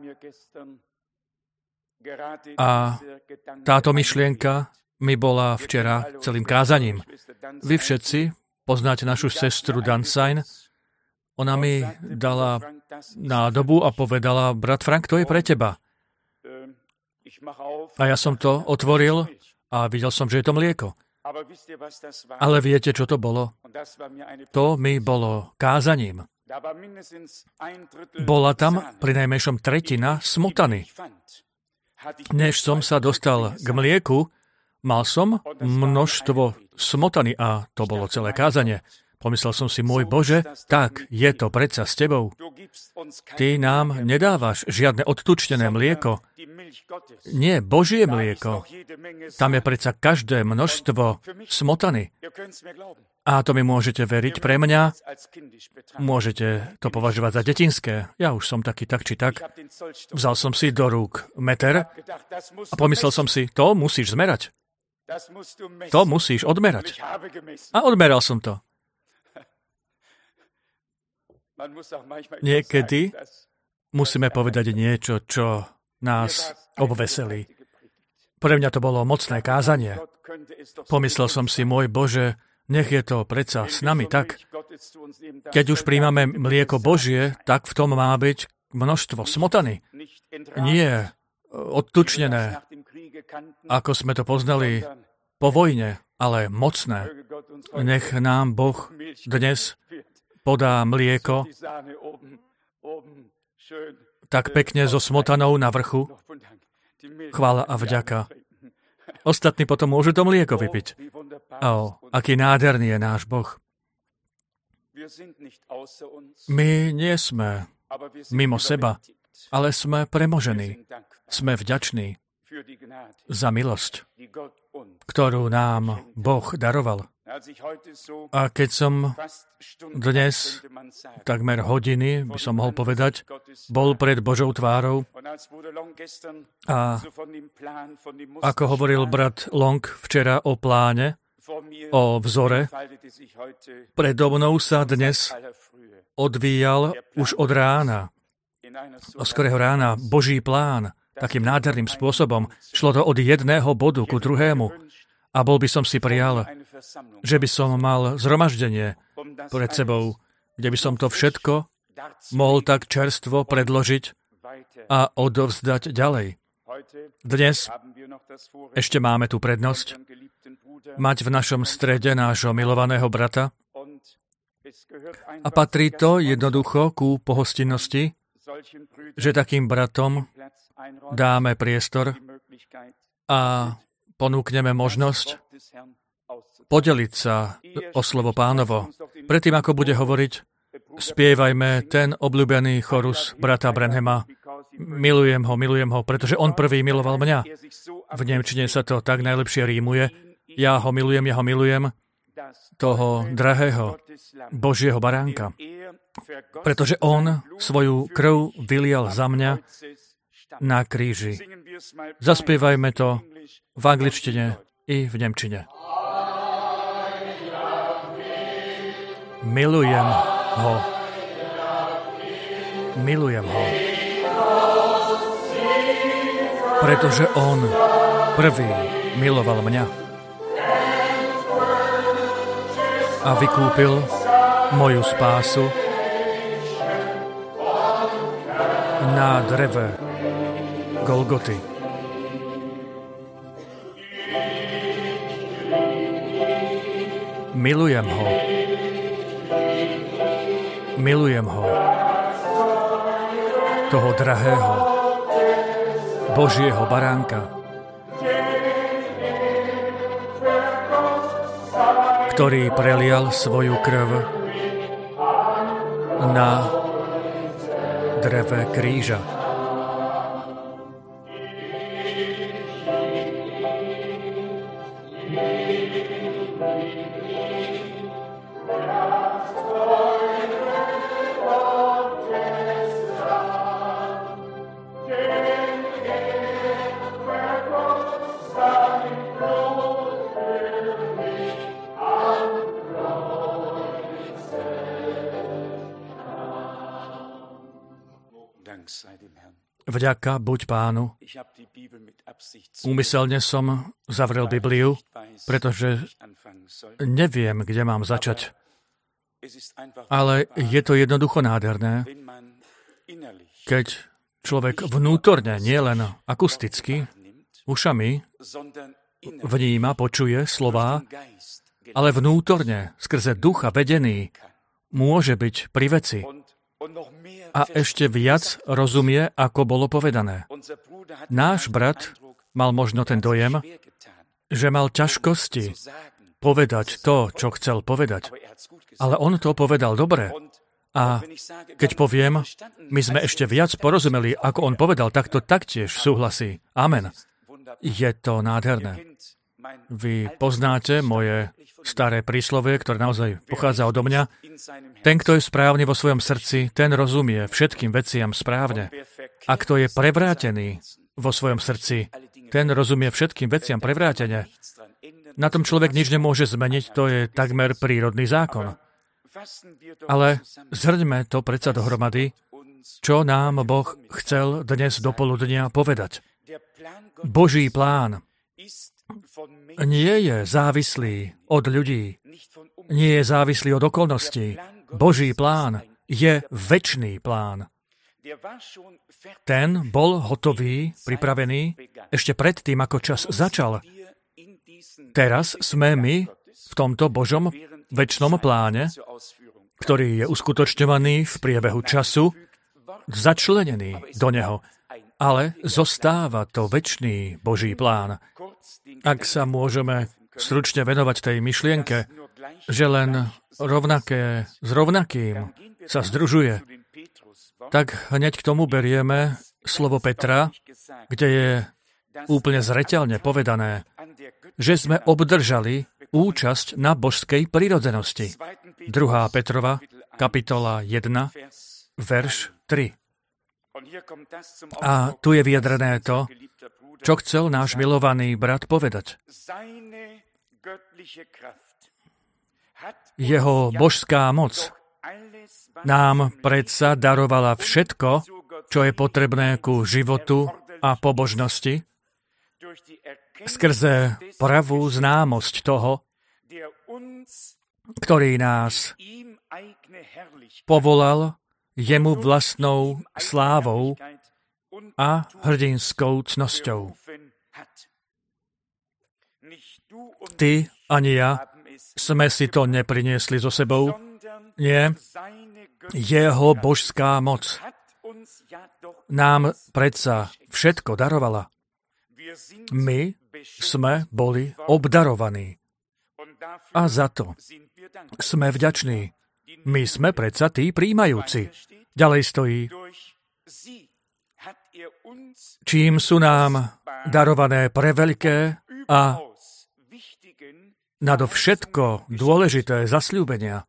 A táto myšlienka mi bola včera celým kázaním. Vy všetci poznáte našu sestru Dansain. Ona mi dala nádobu a povedala: brat Frank, to je pre teba. A ja som to otvoril a videl som, že je to mlieko. Ale viete, čo to bolo? To mi bolo kázaním. Bola tam prinajmenšom tretina smotany. Než som sa dostal k mlieku, mal som množstvo smotany a to bolo celé kázanie. Pomyslel som si: môj Bože, tak je to predsa s tebou. Ty nám nedávaš žiadne odtučnené mlieko. Nie, Božie mlieko. Tam je predsa každé množstvo smotany. A to mi môžete veriť pre mňa. Môžete to považovať za detinské. Ja už som taký tak či tak. Vzal som si do rúk meter a pomyslel som si: to musíš zmerať. To musíš odmerať. A odmeral som to. Niekedy musíme povedať niečo, čo nás obveselí. Pre mňa to bolo mocné kázanie. Pomyslel som si, môj Bože, nech je to predsa s nami tak. Keď už príjmame mlieko Božie, tak v tom má byť množstvo smotany. Nie odtučnené, ako sme to poznali po vojne, ale mocné. Nech nám Boh dnes podá mlieko tak pekne so smotanou na vrchu. Chvála a vďaka. Ostatní potom môžu to mlieko vypiť. Aký nádherný je náš Boh. My nie sme mimo seba, ale sme premožení. Sme vďační za milosť, ktorú nám Boh daroval. A keď som dnes, takmer hodiny, by som mohol povedať, bol pred Božou tvárou a ako hovoril brat Long včera o pláne, o vzore, predo mnou sa dnes odvíjal už od rána, od skorého rána, Boží plán, takým nádherným spôsobom. Šlo to od jedného bodu ku druhému. A bol by som si prijal, že by som mal zhromaždenie pred sebou, kde by som to všetko mohol tak čerstvo predložiť a odovzdať ďalej. Dnes ešte máme tú prednosť mať v našom strede nášho milovaného brata a patrí to jednoducho ku pohostinnosti, že takým bratom dáme priestor a ponúkneme možnosť podeliť sa o slovo Pánovo. Predtým, ako bude hovoriť, spievajme ten obľúbený chorus brata Branhama. Milujem ho, pretože on prvý miloval mňa. V nemčine sa to tak najlepšie rímuje. Ja ho milujem, toho drahého Božieho baránka. Pretože on svoju krv vylial za mňa na kríži. Zaspievajme to v angličtine i v nemčine. Milujem ho. Pretože on prvý miloval mňa a vykúpil moju spásu na dreve Golgoty. Milujem ho, toho drahého Božieho baránka, ktorý prelial svoju krv na dreve kríža. Vďaka buď Pánu. Úmyselne som zavrel Bibliu, pretože neviem, kde mám začať. Ale je to jednoducho nádherné, keď človek vnútorne, nielen akusticky, ušami vníma, počuje slová, ale vnútorne, skrze ducha vedený, môže byť pri veci. A ešte viac rozumie, ako bolo povedané. Náš brat mal možno ten dojem, že mal ťažkosti povedať to, čo chcel povedať. Ale on to povedal dobre. A keď poviem, my sme ešte viac porozumeli, ako on povedal, tak to taktiež súhlasí. Amen. Je to nádherné. Vy poznáte moje staré príslovie, ktoré naozaj pochádza odo mňa. Ten, kto je správny vo svojom srdci, ten rozumie všetkým veciam správne. A kto je prevrátený vo svojom srdci, ten rozumie všetkým veciam prevrátene. Na tom človek nič nemôže zmeniť, to je takmer prírodný zákon. Ale zhrňme to predsa dohromady, čo nám Boh chcel dnes do poludnia povedať. Boží plán nie je závislý od ľudí, nie je závislý od okolností. Boží plán je večný plán. Ten bol hotový, pripravený ešte predtým, ako čas začal. Teraz sme my v tomto Božom večnom pláne, ktorý je uskutočňovaný v priebehu času, začlenený do neho. Ale zostáva to večný Boží plán. Ak sa môžeme stručne venovať tej myšlienke, že len rovnaké s rovnakým sa združuje, tak hneď k tomu berieme slovo Petra, kde je úplne zreteľne povedané, že sme obdržali účasť na božskej prirodzenosti. 2. Petrova, kapitola 1, verš 3. A tu je vyjadrené to, čo chcel náš milovaný brat povedať. Jeho božská moc nám predsa darovala všetko, čo je potrebné ku životu a pobožnosti, skrze pravú známosť toho, ktorý nás povolal jemu vlastnou slávou a hrdinskou cnosťou. Ty ani ja sme si to nepriniesli so sebou. Nie, jeho božská moc nám predsa všetko darovala. My sme boli obdarovaní. A za to sme vďační. My sme predsa tí príjmajúci. Ďalej stojí, čím sú nám darované preveľké a nadovšetko dôležité zasľúbenia,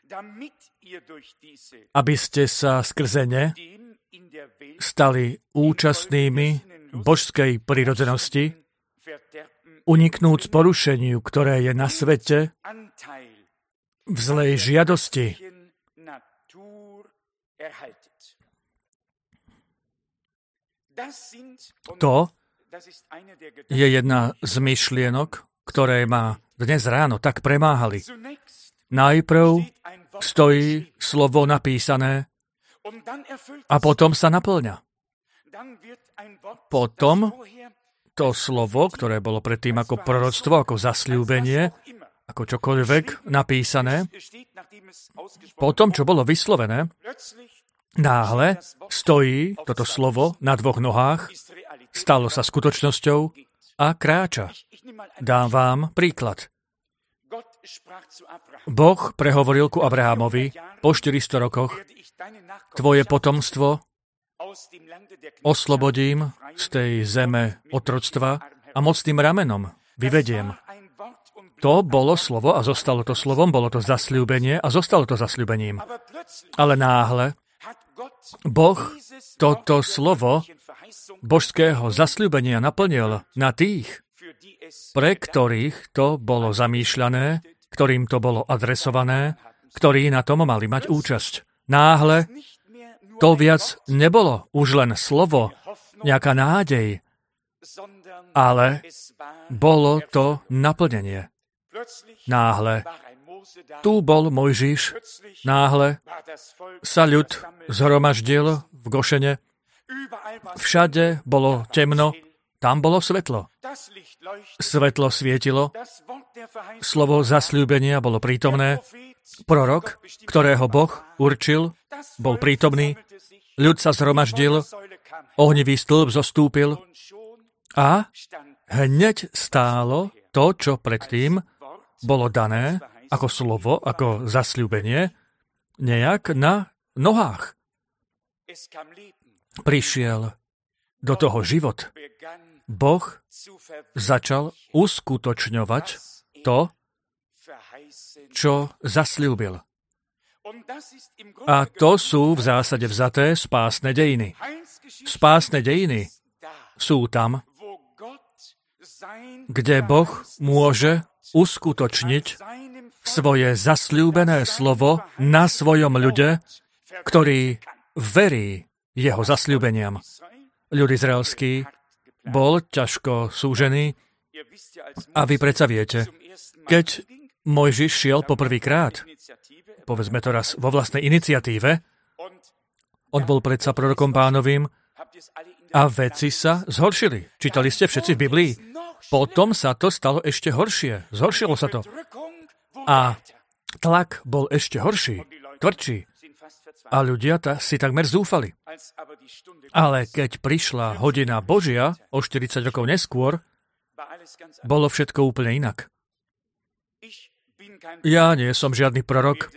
aby ste sa skrze ne stali účastnými božskej prirodzenosti, uniknúc porušeniu, ktoré je na svete, v zlej žiadosti. To je jedna z myšlienok, ktoré ma dnes ráno tak premáhali. Najprv stojí slovo napísané a potom sa naplňa. Potom to slovo, ktoré bolo predtým ako proroctvo, ako zasľúbenie, ako čokoľvek napísané, potom, čo bolo vyslovené, náhle stojí toto slovo na dvoch nohách, stalo sa skutočnosťou a kráča. Dám vám príklad. Boh prehovoril ku Abrahamovi, po 400 rokoch tvoje potomstvo oslobodím z tej zeme otroctva a mocným ramenom vyvediem. To bolo slovo a zostalo to slovom, bolo to zasľúbenie a zostalo to zasľúbením. Ale náhle Boh toto slovo božského zasľúbenia naplnil na tých, pre ktorých to bolo zamýšľané, ktorým to bolo adresované, ktorí na tom mali mať účasť. Náhle to viac nebolo už len slovo, nejaká nádej, ale bolo to naplnenie. Náhle tu bol Mojžiš, náhle sa ľud zhromaždil v Gošene, všade bolo temno, tam bolo svetlo. Svetlo svietilo, slovo zasľúbenia bolo prítomné, prorok, ktorého Boh určil, bol prítomný, ľud sa zhromaždil, ohnivý stĺp zostúpil a hneď stálo to, čo predtým bolo dané ako slovo, ako zasľúbenie, nejak na nohách. Prišiel do toho život. Boh začal uskutočňovať to, čo zasľúbil. A to sú v zásade vzaté spásne dejiny. Spásne dejiny sú tam, kde Boh môže uskutočniť svoje zasľúbené slovo na svojom ľude, ktorý verí jeho zasľúbeniam. Ľud izraelský bol ťažko súžený, A vy predsa viete, keď Mojžiš šiel poprvýkrát, povedzme to raz vo vlastnej iniciatíve, on bol predsa prorokom Pánovým a veci sa zhoršili. Čítali ste všetci v Biblii? Potom sa to stalo ešte horšie. Zhoršilo sa to. A tlak bol ešte horší, tvrdší. A ľudia si takmer zúfali. Ale keď prišla hodina Božia, o 40 rokov neskôr, bolo všetko úplne inak. Ja nie som žiadny prorok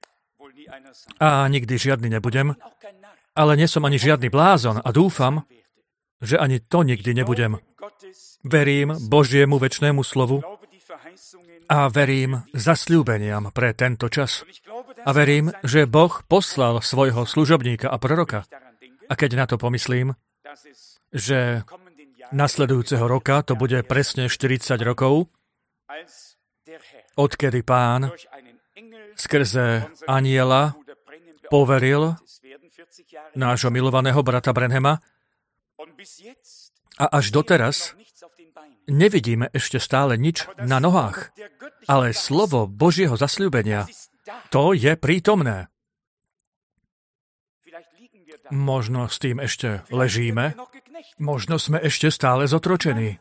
a nikdy žiadny nebudem, ale nie som ani žiadny blázon a dúfam, že ani to nikdy nebudem. Verím Božiemu večnému slovu a verím zasľúbeniam pre tento čas. A verím, že Boh poslal svojho služobníka a proroka. A keď na to pomyslím, že nasledujúceho roka to bude presne 40 rokov, odkedy Pán skrze anjela poveril nášho milovaného brata Branhama a až doteraz nevidíme ešte stále nič na nohách, ale slovo Božieho zasľúbenia, to je prítomné. Možno s tým ešte ležíme, možno sme ešte stále zotročení.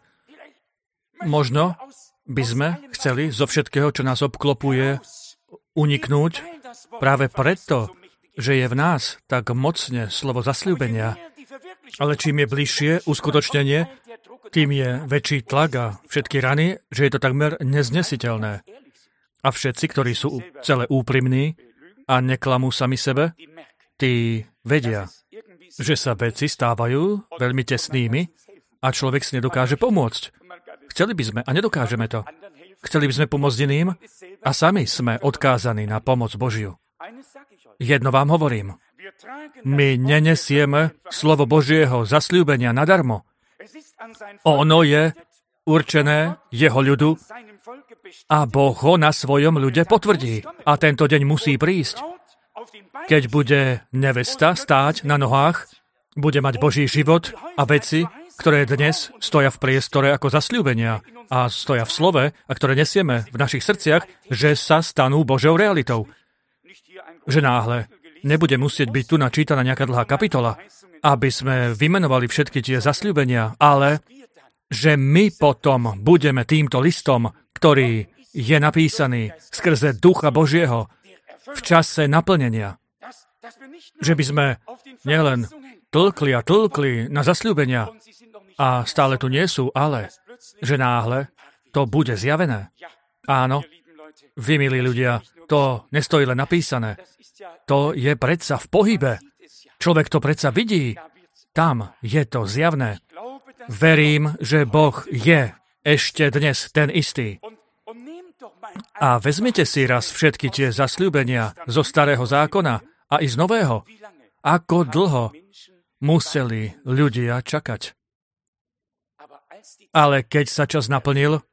Možno by sme chceli zo všetkého, čo nás obklopuje, uniknúť práve preto, že je v nás tak mocne slovo zasľúbenia. Ale čím je bližšie uskutočnenie, tým je väčší tlak a všetky rany, že je to takmer neznesiteľné. A všetci, ktorí sú celé úprimní a neklamú sami sebe, tí vedia, že sa veci stávajú veľmi tesnými a človek si nedokáže pomôcť. Chceli by sme a nedokážeme to. Chceli by sme pomôcť iným a sami sme odkázaní na pomoc Božiu. Jedno vám hovorím. My nenesieme slovo Božieho zasľúbenia nadarmo. Ono je určené jeho ľudu a Boh ho na svojom ľude potvrdí. A tento deň musí prísť. Keď bude nevesta stáť na nohách, bude mať Boží život a veci, ktoré dnes stoja v priestore ako zasľúbenia a stoja v slove a ktoré nesieme v našich srdciach, že sa stanú Božou realitou. Že náhle nebude musieť byť tu načítaná nejaká dlhá kapitola, aby sme vymenovali všetky tie zasľúbenia, ale že my potom budeme týmto listom, ktorý je napísaný skrze Ducha Božieho v čase naplnenia. Že by sme nielen tlkli a tlkli na zasľúbenia a stále tu nie sú, ale že náhle to bude zjavené. Áno, vy, milí ľudia, to nestojí len napísané. To je predsa v pohybe. Človek to predsa vidí. Tam je to zjavné. Verím, že Boh je ešte dnes ten istý. A vezmite si raz všetky tie zasľúbenia zo Starého zákona a i z Nového. Ako dlho museli ľudia čakať. Ale keď sa čas naplnil,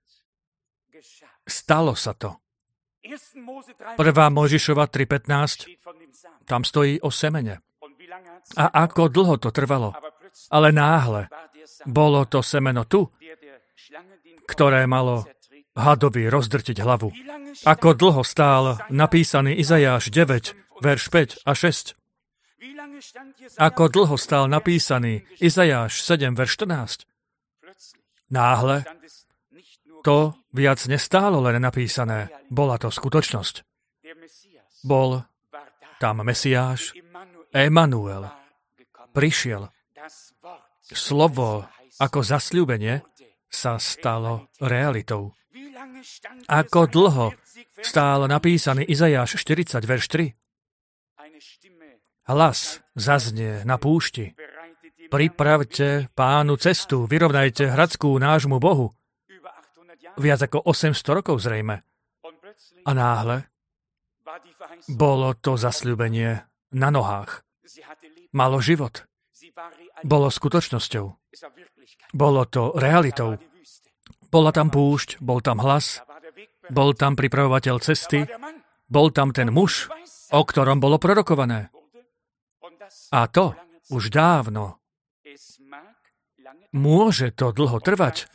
stalo sa to. 1. Mojžišova 3.15, tam stojí o semene. A ako dlho to trvalo? Ale náhle bolo to semeno tu, ktoré malo hadovi rozdrtiť hlavu. Ako dlho stál napísaný Izajáš 9, verš 5 a 6. Ako dlho stál napísaný Izajáš 7, verš 14. Náhle to viac nestálo len napísané. Bola to skutočnosť. Bol tam Mesiáš, Emanuel. Prišiel. Slovo ako zasľúbenie sa stalo realitou. Ako dlho stál napísaný Izajáš 40, verš 3. Hlas zaznie na púšti. Pripravte Pánu cestu, vyrovnajte hradskú nášmu Bohu. Viac ako 800 rokov zrejme. A náhle bolo to zasľúbenie na nohách. Malo život. Bolo skutočnosťou. Bolo to realitou. Bola tam púšť, bol tam hlas, bol tam pripravovateľ cesty, bol tam ten muž, o ktorom bolo prorokované. A to už dávno. Môže to dlho trvať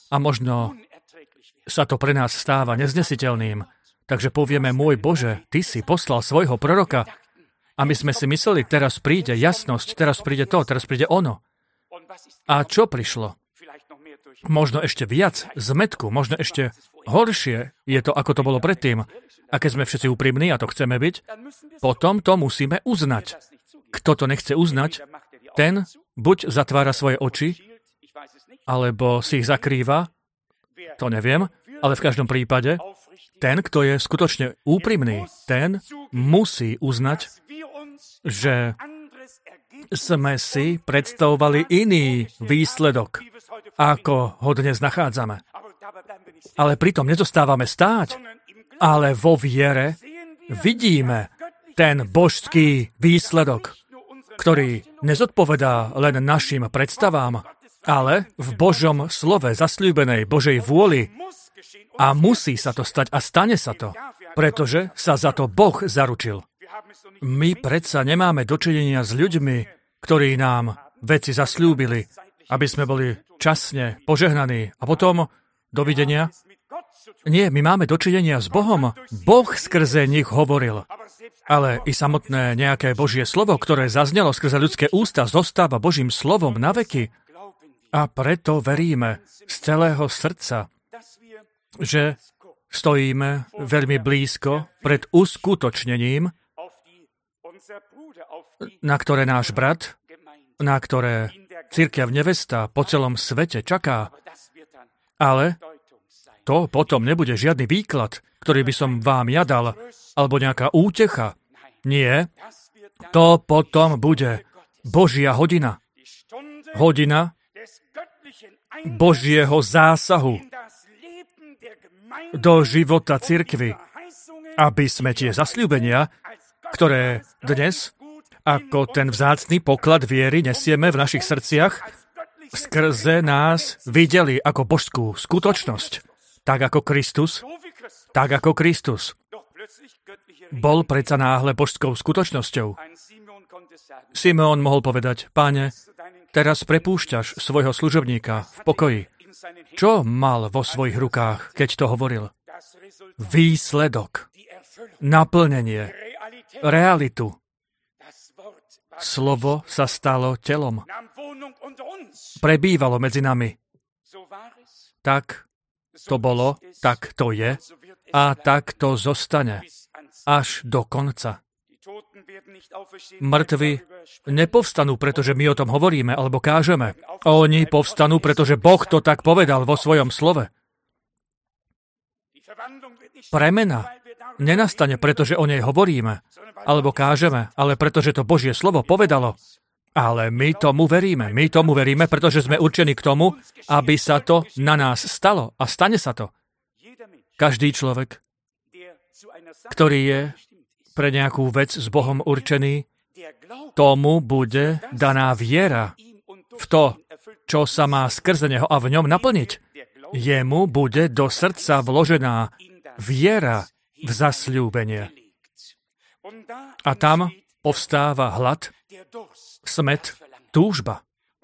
A možno sa to pre nás stáva neznesiteľným. Takže povieme, môj Bože, Ty si poslal svojho proroka a my sme si mysleli, teraz príde jasnosť, teraz príde to, teraz príde ono. A čo prišlo? Možno ešte viac zmätku, možno ešte horšie je to, ako to bolo predtým. A keď sme všetci úprimní, a to chceme byť, potom to musíme uznať. Kto to nechce uznať, ten buď zatvára svoje oči, alebo si ich zakrýva, to neviem, ale v každom prípade, ten, kto je skutočne úprimný, ten musí uznať, že sme si predstavovali iný výsledok, ako ho dnes nachádzame. Ale pritom nezostávame stáť, ale vo viere vidíme ten božský výsledok, ktorý nezodpovedá len našim predstavám, ale v Božom slove zasľúbenej Božej vôli. A musí sa to stať a stane sa to, pretože sa za to Boh zaručil. My predsa nemáme dočinenia s ľuďmi, ktorí nám veci zasľúbili, aby sme boli časne požehnaní a potom dovidenia. Nie, my máme dočinenia s Bohom. Boh skrze nich hovoril. Ale i samotné nejaké Božie slovo, ktoré zaznelo skrze ľudské ústa, zostáva Božím slovom na veky. A preto veríme z celého srdca, že stojíme veľmi blízko pred uskutočnením, na ktoré náš brat, na ktoré cirkev nevesta po celom svete čaká. Ale to potom nebude žiadny výklad, ktorý by som vám ja dal, alebo nejaká útecha. Nie, to potom bude Božia hodina. Hodina Božieho zásahu do života cirkvi, aby sme tie zasľúbenia, ktoré dnes, ako ten vzácny poklad viery nesieme v našich srdciach, skrze nás videli ako božskú skutočnosť, tak ako Kristus bol predsa náhle božskou skutočnosťou. Simeon mohol povedať, Páne, teraz prepúšťaš svojho služobníka v pokoji. Čo mal vo svojich rukách, keď to hovoril? Výsledok, naplnenie, realitu. Slovo sa stalo telom. Prebývalo medzi nami. Tak to bolo, tak to je a tak to zostane až do konca. Mŕtvi nepovstanú, pretože my o tom hovoríme alebo kážeme. Oni povstanú, pretože Boh to tak povedal vo svojom slove. Premena nenastane, pretože o nej hovoríme alebo kážeme, ale pretože to Božie slovo povedalo. Ale my tomu veríme, pretože sme určení k tomu, aby sa to na nás stalo a stane sa to. Každý človek, ktorý je pre nejakú vec s Bohom určený, tomu bude daná viera v to, čo sa má skrze neho a v ňom naplniť. Jemu bude do srdca vložená viera v zasľúbenie. A tam povstáva hlad, smäd, túžba.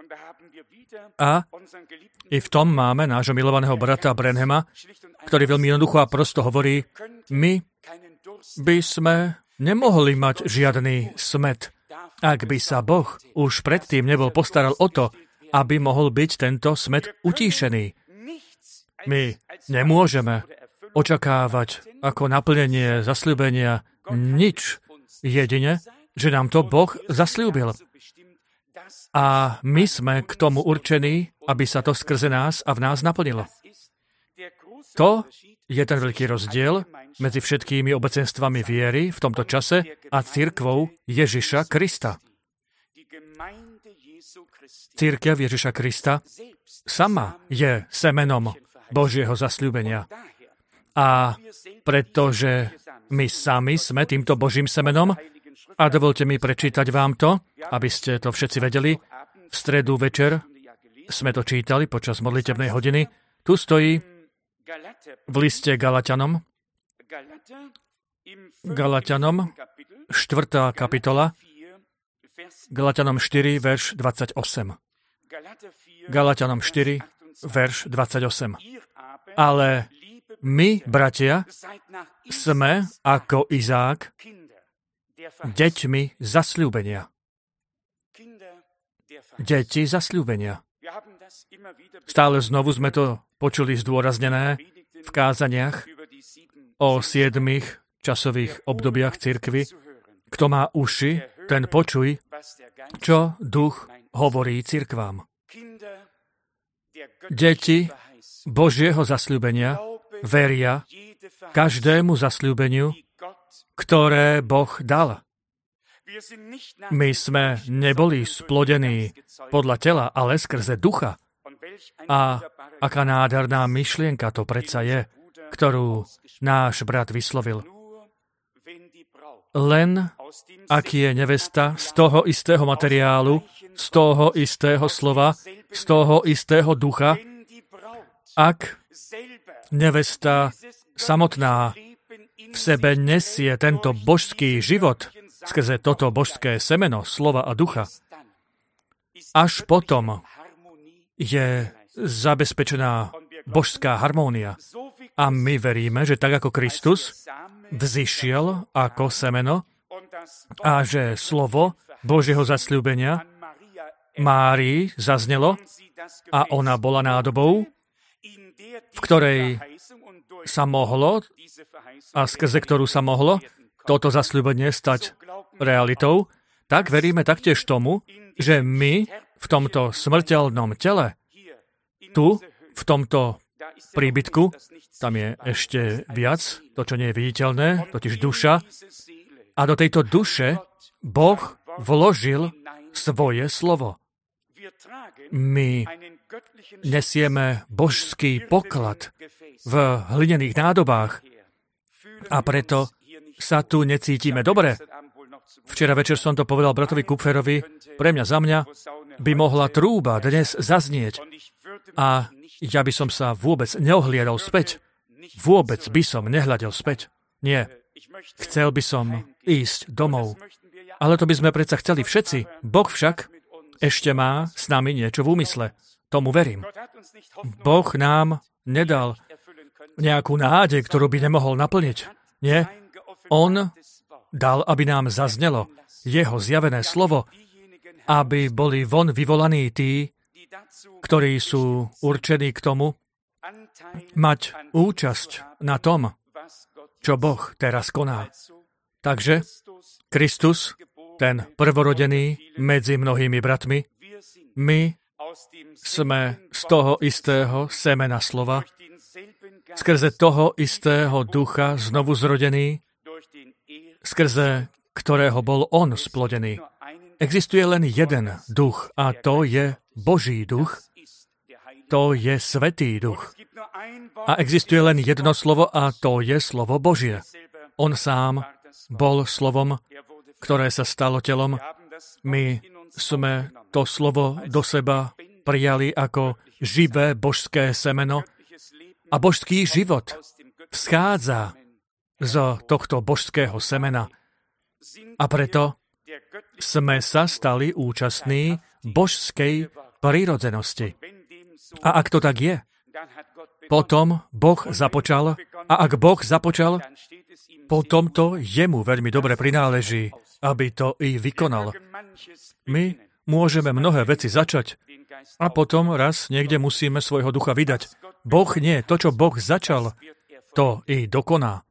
A i v tom máme nášho milovaného brata Branhama, ktorý veľmi jednoducho a prosto hovorí, my by sme nemohli mať žiadny smäd, ak by sa Boh už predtým nebol postaral o to, aby mohol byť tento smäd utíšený. My nemôžeme očakávať ako naplnenie zasľúbenia nič, jedine, že nám to Boh zasľúbil. A my sme k tomu určení, aby sa to skrze nás a v nás naplnilo. To je ten veľký rozdiel medzi všetkými obecenstvami viery v tomto čase a cirkvou Ježiša Krista. Cirkev Ježiša Krista sama je semenom Božieho zasľúbenia. A pretože my sami sme týmto Božím semenom, a dovolte mi prečítať vám to, aby ste to všetci vedeli, v stredu večer sme to čítali počas modlitebnej hodiny. Tu stojí v liste Galatianom, 4. kapitola, Galatianom 4, verš 28. Galatianom 4, verš 28. Ale my, bratia, sme ako Izák deťmi zasľúbenia. Deti zasľúbenia. Stále znovu sme to počuli zdôraznené v kázaniach o 7 časových obdobiach cirkvi. Kto má uši, ten počuj, čo duch hovorí cirkvám. Deti Božieho zasľúbenia veria každému zasľúbeniu, ktoré Boh dal. My sme neboli splodení podľa tela, ale skrze ducha. A aká nádherná myšlienka to predsa je, ktorú náš brat vyslovil. Len ak je nevesta z toho istého materiálu, z toho istého slova, z toho istého ducha, ak nevesta samotná v sebe nesie tento božský život skrze toto božské semeno, slova a ducha, až potom je zabezpečená božská harmónia. A my veríme, že tak ako Kristus vzišiel ako semeno a že slovo Božieho zasľúbenia Márii zaznelo a ona bola nádobou, v ktorej sa mohlo a skrze ktorú sa mohlo toto zasľúbenie stať realitou, tak veríme taktiež tomu, že my v tomto smrteľnom tele, tu, v tomto príbytku, tam je ešte viac, to, čo nie je viditeľné, totiž duša, a do tejto duše Boh vložil svoje slovo. My nesieme božský poklad v hlinených nádobách a preto sa tu necítime dobre. Včera večer som to povedal bratovi Kupferovi, pre mňa za mňa by mohla trúba dnes zaznieť a ja by som sa vôbec neohliadal späť. Vôbec by som nehľadel späť. Nie. Chcel by som ísť domov. Ale to by sme predsa chceli všetci. Boh však ešte má s nami niečo v úmysle. Tomu verím. Boh nám nedal nejakú nádej, ktorú by nemohol naplniť. Nie. On dal, aby nám zaznelo jeho zjavené slovo, aby boli von vyvolaní tí, ktorí sú určení k tomu, mať účasť na tom, čo Boh teraz koná. Takže Kristus, ten prvorodený medzi mnohými bratmi, my sme z toho istého semena slova, skrze toho istého ducha znovu zrodený, skrze ktorého bol on splodený. Existuje len jeden duch a to je Boží duch, to je Svätý duch. A existuje len jedno slovo a to je slovo Božie. On sám bol slovom, ktoré sa stalo telom. My sme to slovo do seba prijali ako živé božské semeno a božský život vschádza z tohto božského semena. A preto sme sa stali účastní božskej prirodzenosti. A ak to tak je, potom Boh započal, a ak Boh započal, potom to jemu veľmi dobre prináleží, aby to i vykonal. My môžeme mnohé veci začať a potom raz niekde musíme svojho ducha vydať. Boh nie, to, čo Boh začal, to i dokoná.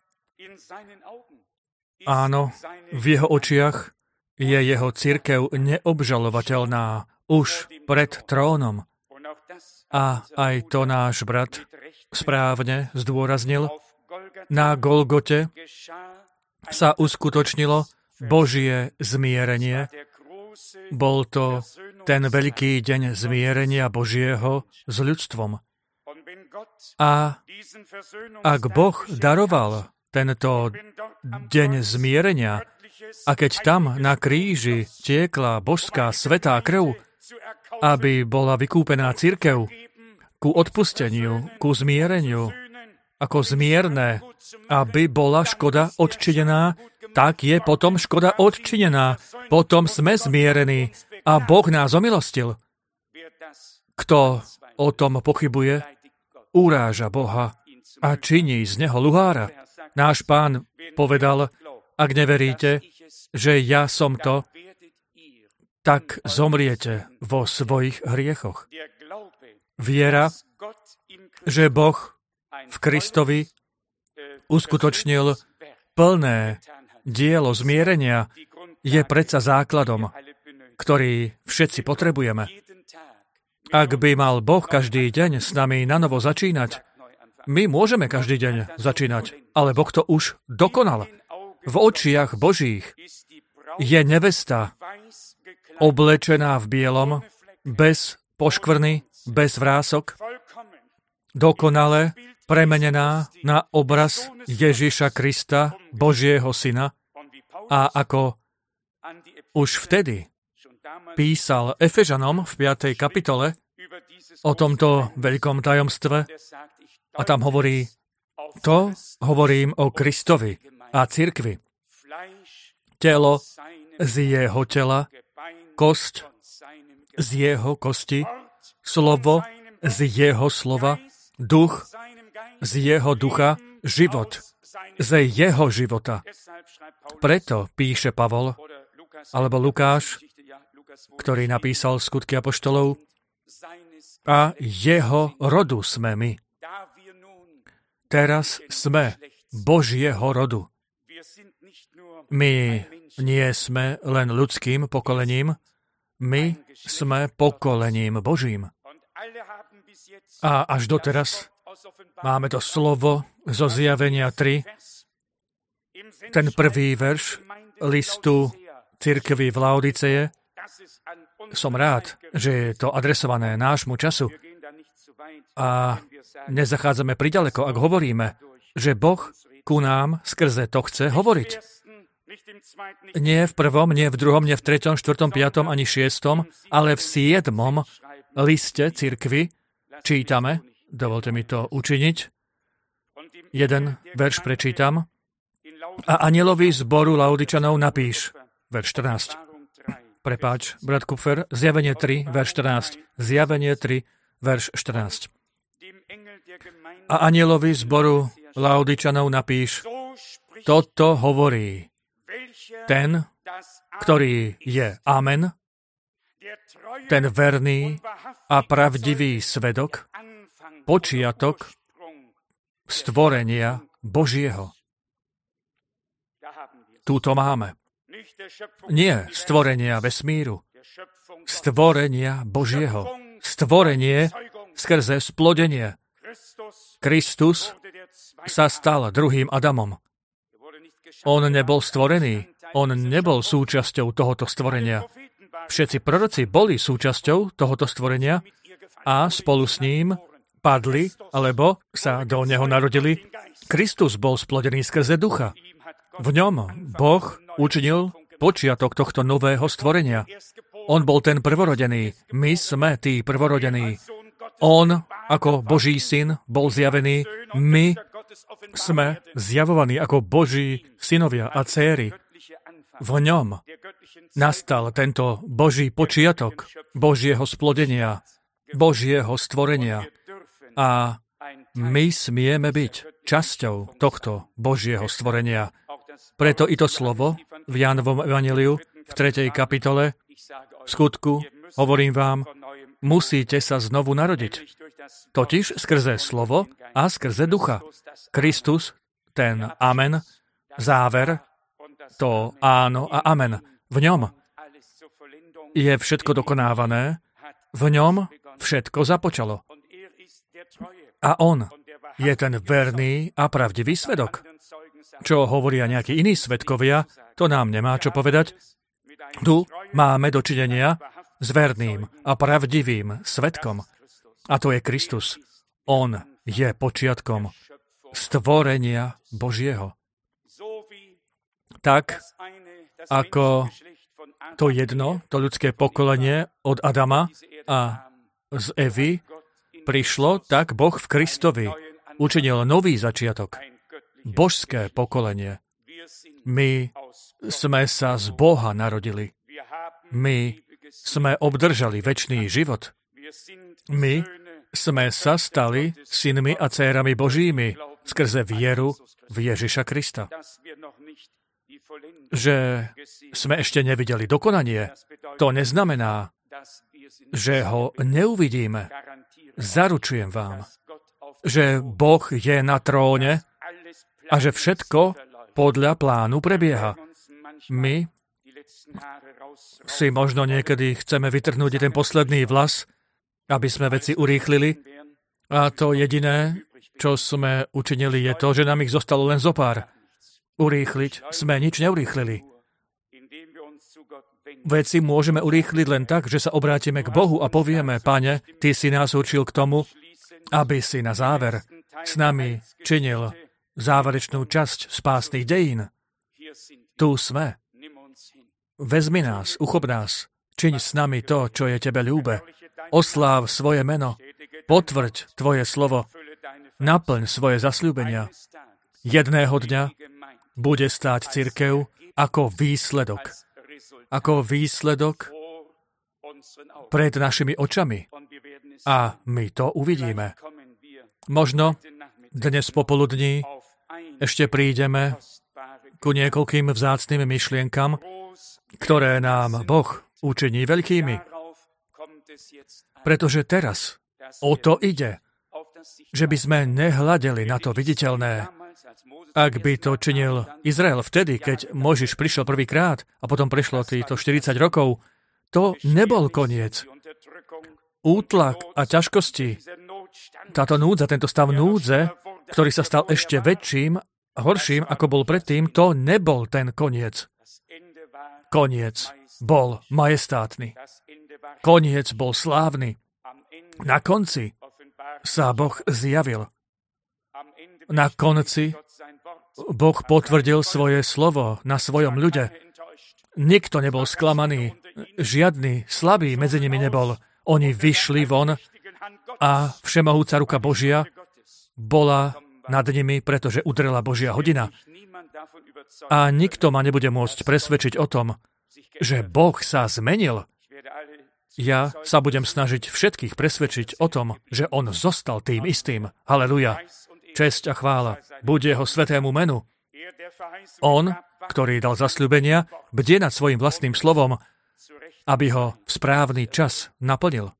Áno, v jeho očiach je jeho cirkev neobžalovateľná už pred trónom. A aj to náš brat správne zdôraznil. Na Golgote sa uskutočnilo Božie zmierenie. Bol to ten veľký deň zmierenia Božieho s ľudstvom. A ak Boh daroval tento deň zmierenia, a keď tam na kríži tiekla božská svätá krv, aby bola vykúpená cirkev ku odpusteniu, ku zmiereniu, ako zmierné, aby bola škoda odčinená, tak je potom škoda odčinená. Potom sme zmierení a Boh nás omilostil. Kto o tom pochybuje, uráža Boha a činí z neho luhára. Náš Pán povedal, ak neveríte, že ja som to, tak zomriete vo svojich hriechoch. Viera, že Boh v Kristovi uskutočnil plné dielo zmierenia, je predsa základom, ktorý všetci potrebujeme. Ak by mal Boh každý deň s nami nanovo začínať, my môžeme každý deň začínať, ale Boh to už dokonal. V očiach Božích je nevesta oblečená v bielom, bez poškvrny, bez vrások, dokonale premenená na obraz Ježiša Krista, Božieho Syna, a ako už vtedy písal Efežanom v 5. kapitole o tomto veľkom tajomstve a tam hovorí, to hovorím o Kristovi a cirkvi. Telo z jeho tela, kosť z jeho kosti, slovo z jeho slova, duch z jeho ducha, život z jeho života. Preto píše Pavol, alebo Lukáš, ktorý napísal Skutky apoštolov, a jeho rodu sme my. Teraz sme Božieho rodu. My nie sme len ľudským pokolením, my sme pokolením Božím. A až doteraz máme to slovo zo Zjavenia 3, ten prvý verš listu cirkvi v Laodiceje. Som rád, že je to adresované nášmu času. A nezachádzame priďaleko, ak hovoríme, že Boh ku nám skrze to chce hovoriť. Nie v prvom, nie v druhom, nie v treťom, štvrtom, piatom, ani šiestom, ale v 7. liste cirkvi čítame, dovolte mi to učiniť, jeden verš prečítam, a anjelovi zboru Laodičanov napíš, verš 14. Prepáč, brat Kupfer, Zjavenie 3, verš 14. Zjavenie 3, verš 14. A anjelovi zboru Laodičanov napíš, toto hovorí ten, ktorý je Amen, ten verný a pravdivý svedok, počiatok stvorenia Božieho. Túto máme. Nie stvorenia vesmíru, stvorenia Božieho. Stvorenie skrze splodenie. Kristus sa stal druhým Adamom. On nebol stvorený, on nebol súčasťou tohoto stvorenia. Všetci proroci boli súčasťou tohoto stvorenia a spolu s ním padli, alebo sa do neho narodili. Kristus bol splodený skrze ducha. V ňom Boh učinil počiatok tohto nového stvorenia. On bol ten prvorodený. My sme tí prvorodení. On, ako Boží syn, bol zjavený. My sme zjavovaní ako Boží synovia a dcéry. V ňom nastal tento Boží počiatok Božieho splodenia, Božieho stvorenia. A my smieme byť časťou tohto Božieho stvorenia. Preto i to slovo v Jánovom evanjeliu v 3. kapitole v skutku, hovorím vám, musíte sa znovu narodiť. Totiž skrze slovo a skrze ducha. Kristus, ten Amen, záver, to áno a amen. V ňom je všetko dokonávané, v ňom všetko započalo. A on je ten verný a pravdivý svedok. Čo hovoria nejakí iní svedkovia, to nám nemá čo povedať. Tu máme dočinenia s verným a pravdivým svedkom. A to je Kristus. On je počiatkom stvorenia Božieho. Tak, ako to jedno, to ľudské pokolenie od Adama a z Evy prišlo, tak Boh v Kristovi učinil nový začiatok. Božské pokolenie. My sme sa z Boha narodili. My sme obdržali večný život. My sme sa stali synmi a dcérami Božími skrze vieru v Ježiša Krista. Že sme ešte nevideli dokonanie, to neznamená, že ho neuvidíme. Zaručujem vám, že Boh je na tróne a že všetko podľa plánu prebieha. My si možno niekedy chceme vytrhnúť ten posledný vlas, aby sme veci urýchlili. A to jediné, čo sme učinili, je to, že nám ich zostalo len zopár. Urýchliť sme nič neurýchlili. Veci môžeme urýchliť len tak, že sa obrátime k Bohu a povieme: Pane, Ty si nás určil k tomu, aby si na záver s nami činil záverečnú časť spásnych dejín. Tu sme. Vezmi nás, uchop nás, čiň s nami to, čo je Tebe ľúbe. Osláv svoje meno, potvrď Tvoje slovo, naplň svoje zasľúbenia. Jedného dňa bude stáť cirkev ako výsledok pred našimi očami. A my to uvidíme. Možno dnes popoludní ešte prídeme ku niekoľkým vzácnym myšlienkam, ktoré nám Boh učiní veľkými. Pretože teraz o to ide, že by sme nehľadeli na to viditeľné. Ak by to činil Izrael vtedy, keď Mojžiš prišiel prvýkrát a potom prešlo týchto 40 rokov, to nebol koniec. Útlak a ťažkosti, táto núdza, tento stav núdze, ktorý sa stal ešte väčším a horším, ako bol predtým, to nebol ten koniec. Koniec bol majestátny. Koniec bol slávny. Na konci sa Boh zjavil. Na konci Boh potvrdil svoje slovo na svojom ľude. Nikto nebol sklamaný, žiadny slabý medzi nimi nebol. Oni vyšli von a všemohúca ruka Božia bola nad nimi, pretože udrela Božia hodina. A nikto ma nebude môcť presvedčiť o tom, že Boh sa zmenil. Ja sa budem snažiť všetkých presvedčiť o tom, že On zostal tým istým. Halelujá. Česť a chvála buď Jeho svätému menu. On, ktorý dal zasľúbenia, bdie nad svojim vlastným slovom, aby ho v správny čas naplnil.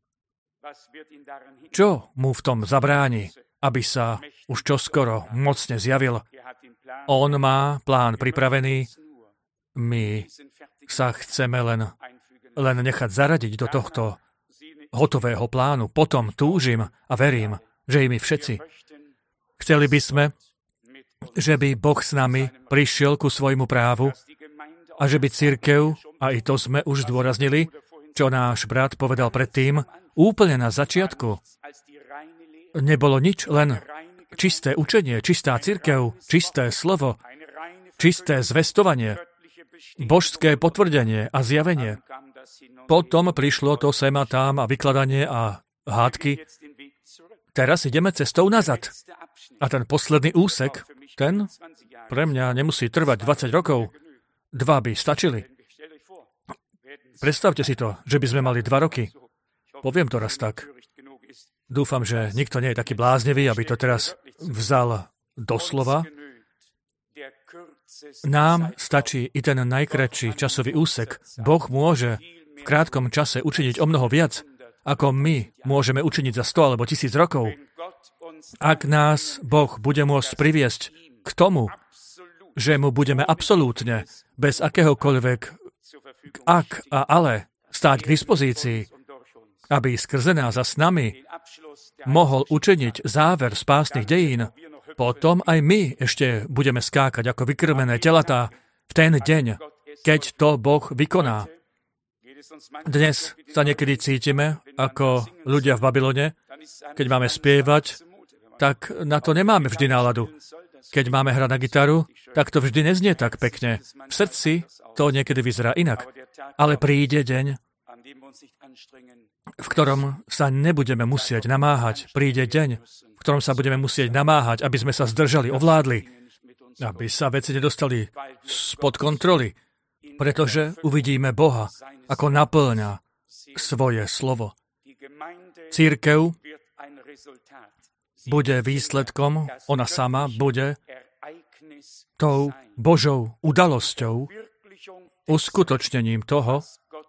Čo mu v tom zabráni, aby sa už čoskoro mocne zjavil? On má plán pripravený, my sa chceme len nechať zaradiť do tohto hotového plánu. Potom túžim a verím, že i my všetci. Chceli by sme, že by Boh s nami prišiel ku svojmu právu a že by cirkev, a i to sme už zdôraznili, čo náš brat povedal predtým, úplne na začiatku nebolo nič, len čisté učenie, čistá cirkev, čisté slovo, čisté zvestovanie, božské potvrdenie a zjavenie. Potom prišlo to sem a tam a vykladanie a hádky. Teraz ideme cestou nazad. A ten posledný úsek, ten pre mňa nemusí trvať 20 rokov. 2 by stačili. Predstavte si to, že by sme mali 2 roky. Poviem to raz tak. Dúfam, že nikto nie je taký bláznivý, aby to teraz vzal doslova. Nám stačí i ten najkratší časový úsek. Boh môže v krátkom čase učiniť o mnoho viac, ako my môžeme učiniť za 100 alebo 1000 rokov. Ak nás Boh bude môcť priviesť k tomu, že mu budeme absolútne, bez akéhokoľvek ak a ale, stáť k dispozícii, aby skrze nás a s nami mohol učiniť záver spásnych dejín, potom aj my ešte budeme skákať ako vykrmené telatá v ten deň, keď to Boh vykoná. Dnes sa niekedy cítime ako ľudia v Babylone. Keď máme spievať, tak na to nemáme vždy náladu. Keď máme hrať na gitaru, tak to vždy neznie tak pekne. V srdci to niekedy vyzerá inak. Ale príde deň, v ktorom sa nebudeme musieť namáhať. Príde deň, v ktorom sa budeme musieť namáhať, aby sme sa zdržali, ovládli, aby sa veci nedostali spod kontroly, pretože uvidíme Boha, ako naplňa svoje slovo. Cirkev bude výsledkom, ona sama bude tou Božou udalosťou, uskutočnením toho,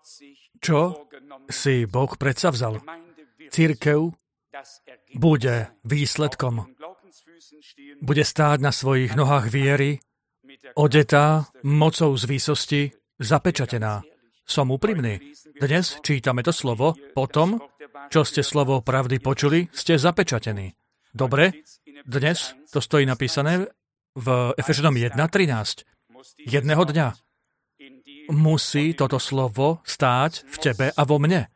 čo si Boh predsavzal. Cirkev bude výsledkom. Bude stáť na svojich nohách viery, odetá mocou z výsosti, zapečatená. Som úprimný. Dnes čítame to slovo, potom, čo ste slovo pravdy počuli, ste zapečatení. Dobre, dnes to stojí napísané v Efežanom 1.13. Jedného dňa musí toto slovo stáť v tebe a vo mne.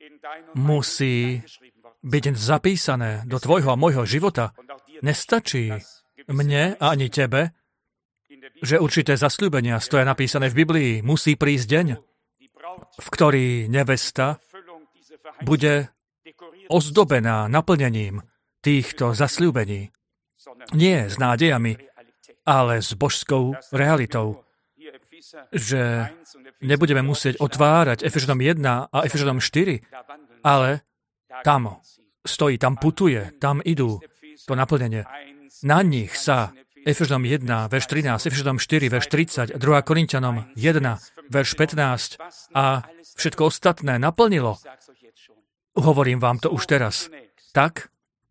Musí byť zapísané do tvojho a môjho života. Nestačí mne a ani tebe, že určité zasľúbenia stoja napísané v Biblii. Musí prísť deň, v ktorý nevesta bude ozdobená naplnením týchto zasľúbení. Nie s nádejami, ale s božskou realitou. Že nebudeme musieť otvárať Efežanom 1 a Efežanom 4, ale tam stojí, tam putuje, tam idú to naplnenie. Na nich sa Efežanom 1, verš 13, Efežanom 4, verš 30, 2 Korinťanom 1, verš 15 a všetko ostatné naplnilo. Hovorím vám to už teraz. Tak,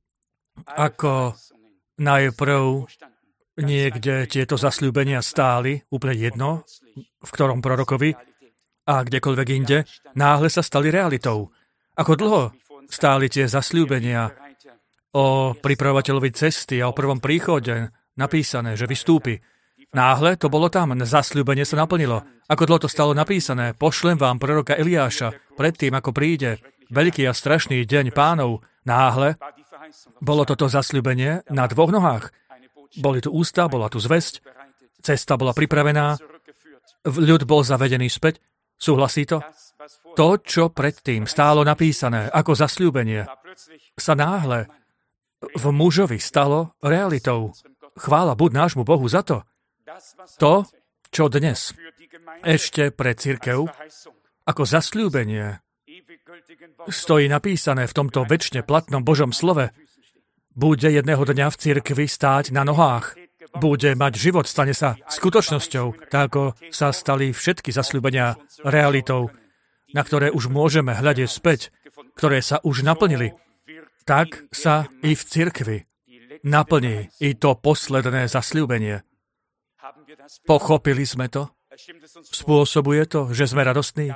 ako najprv niekde tieto zasľúbenia stáli, úplne jedno, v ktorom prorokovi a kdekoľvek inde, náhle sa stali realitou. Ako dlho stáli tie zasľúbenia o pripravovateľovi cesty a o prvom príchode napísané, že vystúpi. Náhle to bolo tam, zasľúbenie sa naplnilo. Ako dlho to stalo napísané, pošlem vám proroka Eliáša, predtým ako príde veľký a strašný deň Pánov. Náhle bolo toto zasľúbenie na dvoch nohách. Boli tu ústa, bola tu zvesť, cesta bola pripravená, ľud bol zavedený späť. Súhlasí to? To, čo predtým stálo napísané ako zasľúbenie, sa náhle v mužovi stalo realitou. Chvála buď nášmu Bohu za to. To, čo dnes ešte pre cirkev ako zasľúbenie stojí napísané v tomto večne platnom Božom slove, bude jedného dňa v cirkvi stáť na nohách. Bude mať život, stane sa skutočnosťou, tak ako sa stali všetky zasľúbenia realitou, na ktoré už môžeme hľadiť späť, ktoré sa už naplnili. Tak sa i v cirkvi naplní i to posledné zasľúbenie. Pochopili sme to? Spôsobuje to, že sme radostní?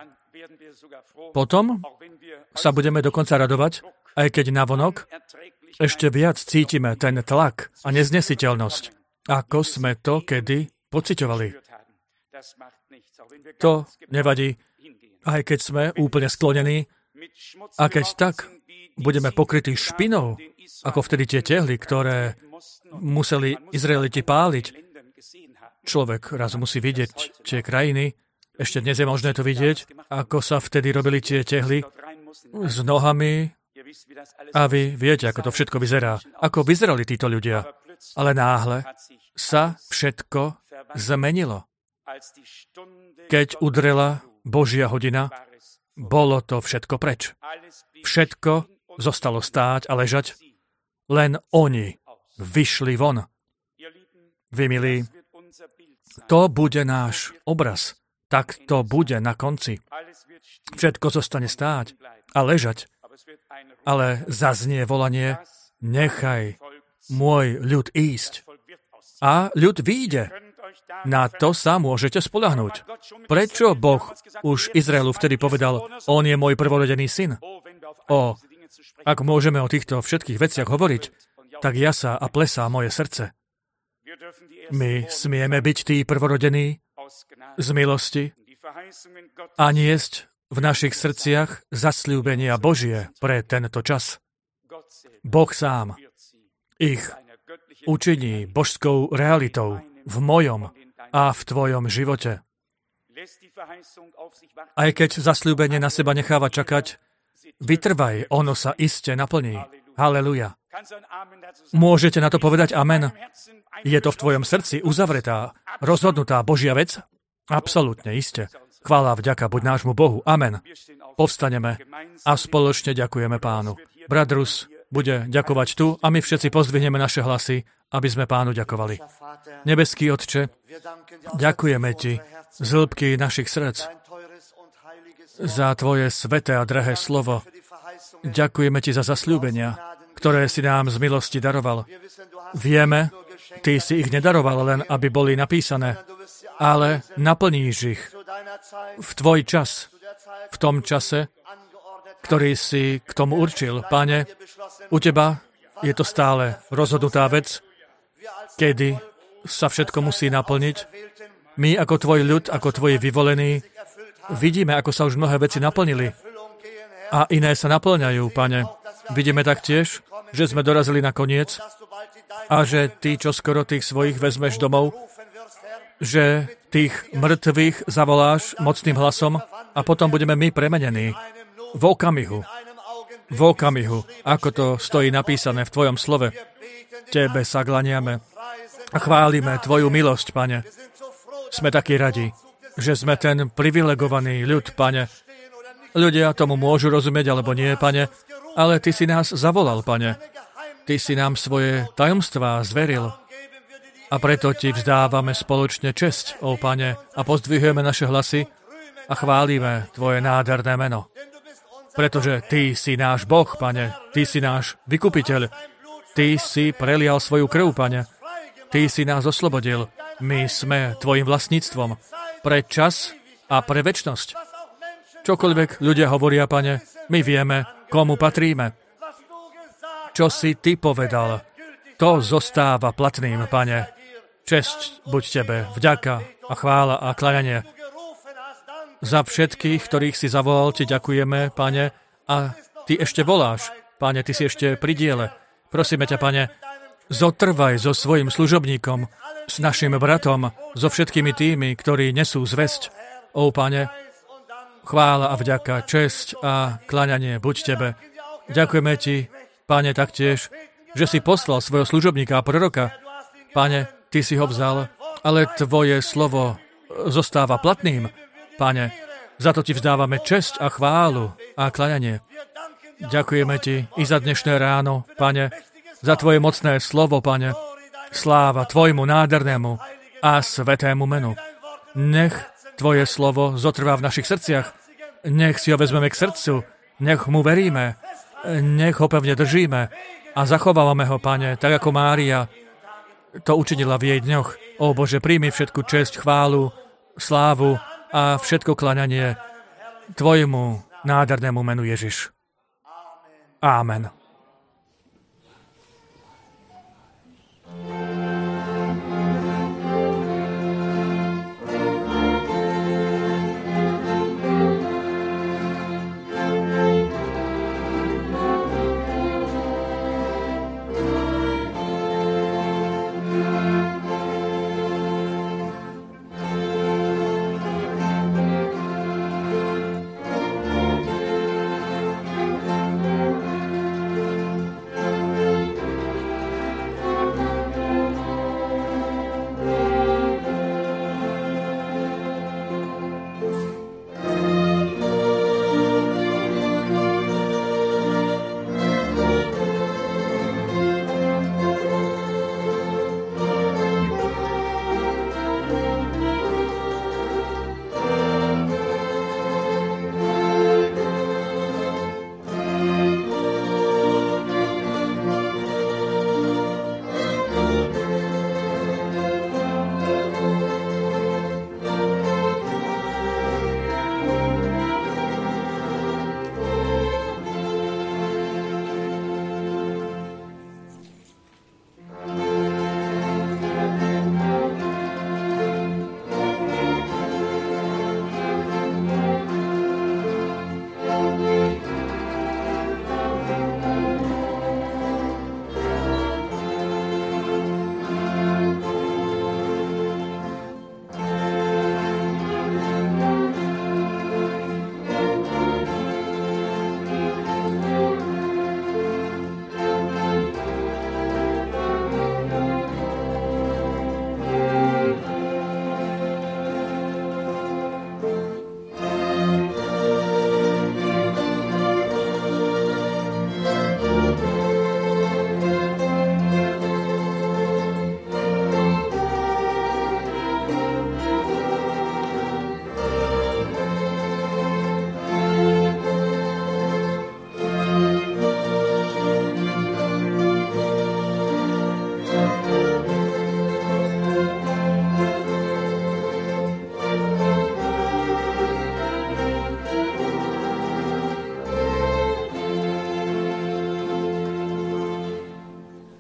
Potom sa budeme dokonca radovať, aj keď navonok ešte viac cítime ten tlak a neznesiteľnosť, ako sme to kedy pociťovali. To nevadí, aj keď sme úplne sklonení, a keď tak budeme pokrytí špinou, ako vtedy tie tehly, ktoré museli Izraeliti páliť. Človek raz musí vidieť tie krajiny, ešte dnes je možné to vidieť, ako sa vtedy robili tie tehly s nohami, a vy viete, ako to všetko vyzerá. Ako vyzerali títo ľudia. Ale náhle sa všetko zmenilo. Keď udrela Božia hodina, bolo to všetko preč. Všetko zostalo stáť a ležať. Len oni vyšli von. Vy, milí, to bude náš obraz. Tak to bude na konci. Všetko zostane stáť a ležať. Ale zaznie volanie, nechaj môj ľud ísť. A ľud vyjde. Na to sa môžete spoľahnúť. Prečo Boh už Izraelu vtedy povedal, on je môj prvorodený syn? Ak môžeme o týchto všetkých veciach hovoriť, tak jasá a plesá moje srdce. My smieme byť tí prvorodení z milosti a niesť v našich srdciach zasľúbenia Božie pre tento čas. Boh sám ich učiní božskou realitou v mojom a v tvojom živote. Aj keď zasľúbenie na seba necháva čakať, vytrvaj, ono sa iste naplní. Haleluja. Môžete na to povedať amen? Je to v tvojom srdci uzavretá, rozhodnutá Božia vec? Absolútne, iste. Chvála vďaka buď nášmu Bohu. Amen. Povstaneme a spoločne ďakujeme Pánu. Brat Rus bude ďakovať tu a my všetci pozdvihneme naše hlasy, aby sme Pánu ďakovali. Nebeský Otče, ďakujeme Ti z hĺbky našich srdc za Tvoje sveté a drahé slovo. Ďakujeme Ti za zasľúbenia, ktoré si nám z milosti daroval. Vieme, Ty si ich nedaroval len, aby boli napísané, ale naplníš ich v Tvoj čas, v tom čase, ktorý si k tomu určil. Pane, u Teba je to stále rozhodnutá vec, kedy sa všetko musí naplniť. My ako Tvoj ľud, ako Tvoji vyvolení, vidíme, ako sa už mnohé veci naplnili a iné sa naplňajú, Pane. Vidíme taktiež, že sme dorazili na koniec a že Ty čoskoro tých svojich vezmeš domov, že tých mŕtvych zavoláš mocným hlasom a potom budeme my premenení v okamihu, ako to stojí napísané v Tvojom slove. Tebe sa klaniame a chválime Tvoju milosť, Pane. Sme takí radi, že sme ten privilegovaný ľud, Pane. Ľudia tomu môžu rozumieť, alebo nie, Pane, ale Ty si nás zavolal, Pane. Ty si nám svoje tajomstvá zveril a preto Ti vzdávame spoločne česť, ó Pane, a pozdvihujeme naše hlasy a chválime Tvoje nádherné meno. Pretože Ty si náš Boh, Pane, Ty si náš vykupiteľ, Ty si prelial svoju krv, Pane, Ty si nás oslobodil, my sme Tvojim vlastníctvom pre čas a pre večnosť. Čokoľvek ľudia hovoria, Pane, my vieme, komu patríme. Čo si Ty povedal, to zostáva platným, Pane. Česť buď Tebe, vďaka a chvála a kľaňanie. Za všetkých, ktorých si zavolal, Ti ďakujeme, Pane, a Ty ešte voláš. Pane, Ty si ešte pri diele. Prosíme ťa, Pane, zotrvaj so svojim služobníkom, s našim bratom, so všetkými tými, ktorí nesú zvesť. Ó, Pane, chvála a vďaka, česť a kľaňanie buď Tebe. Ďakujeme Ti, Pane, taktiež, že si poslal svojho služobníka a proroka. Pane, Ty si ho vzal, ale Tvoje slovo zostáva platným. Pane, za to Ti vzdávame česť a chválu a kľaňanie. Ďakujeme Ti i za dnešné ráno, Pane, za Tvoje mocné slovo, Pane. Sláva Tvojmu nádhernému a svetému menu. Nech Tvoje slovo zotrvá v našich srdciach. Nech si ho vezmeme k srdcu. Nech mu veríme. Nech ho pevne držíme a zachovávame ho, Pane, tak ako Mária to učinila v jej dňoch. Ó Bože, príjmi všetku česť, chválu, slávu a všetko kľaňanie Tvojmu nádhernému menu Ježiš. Amen.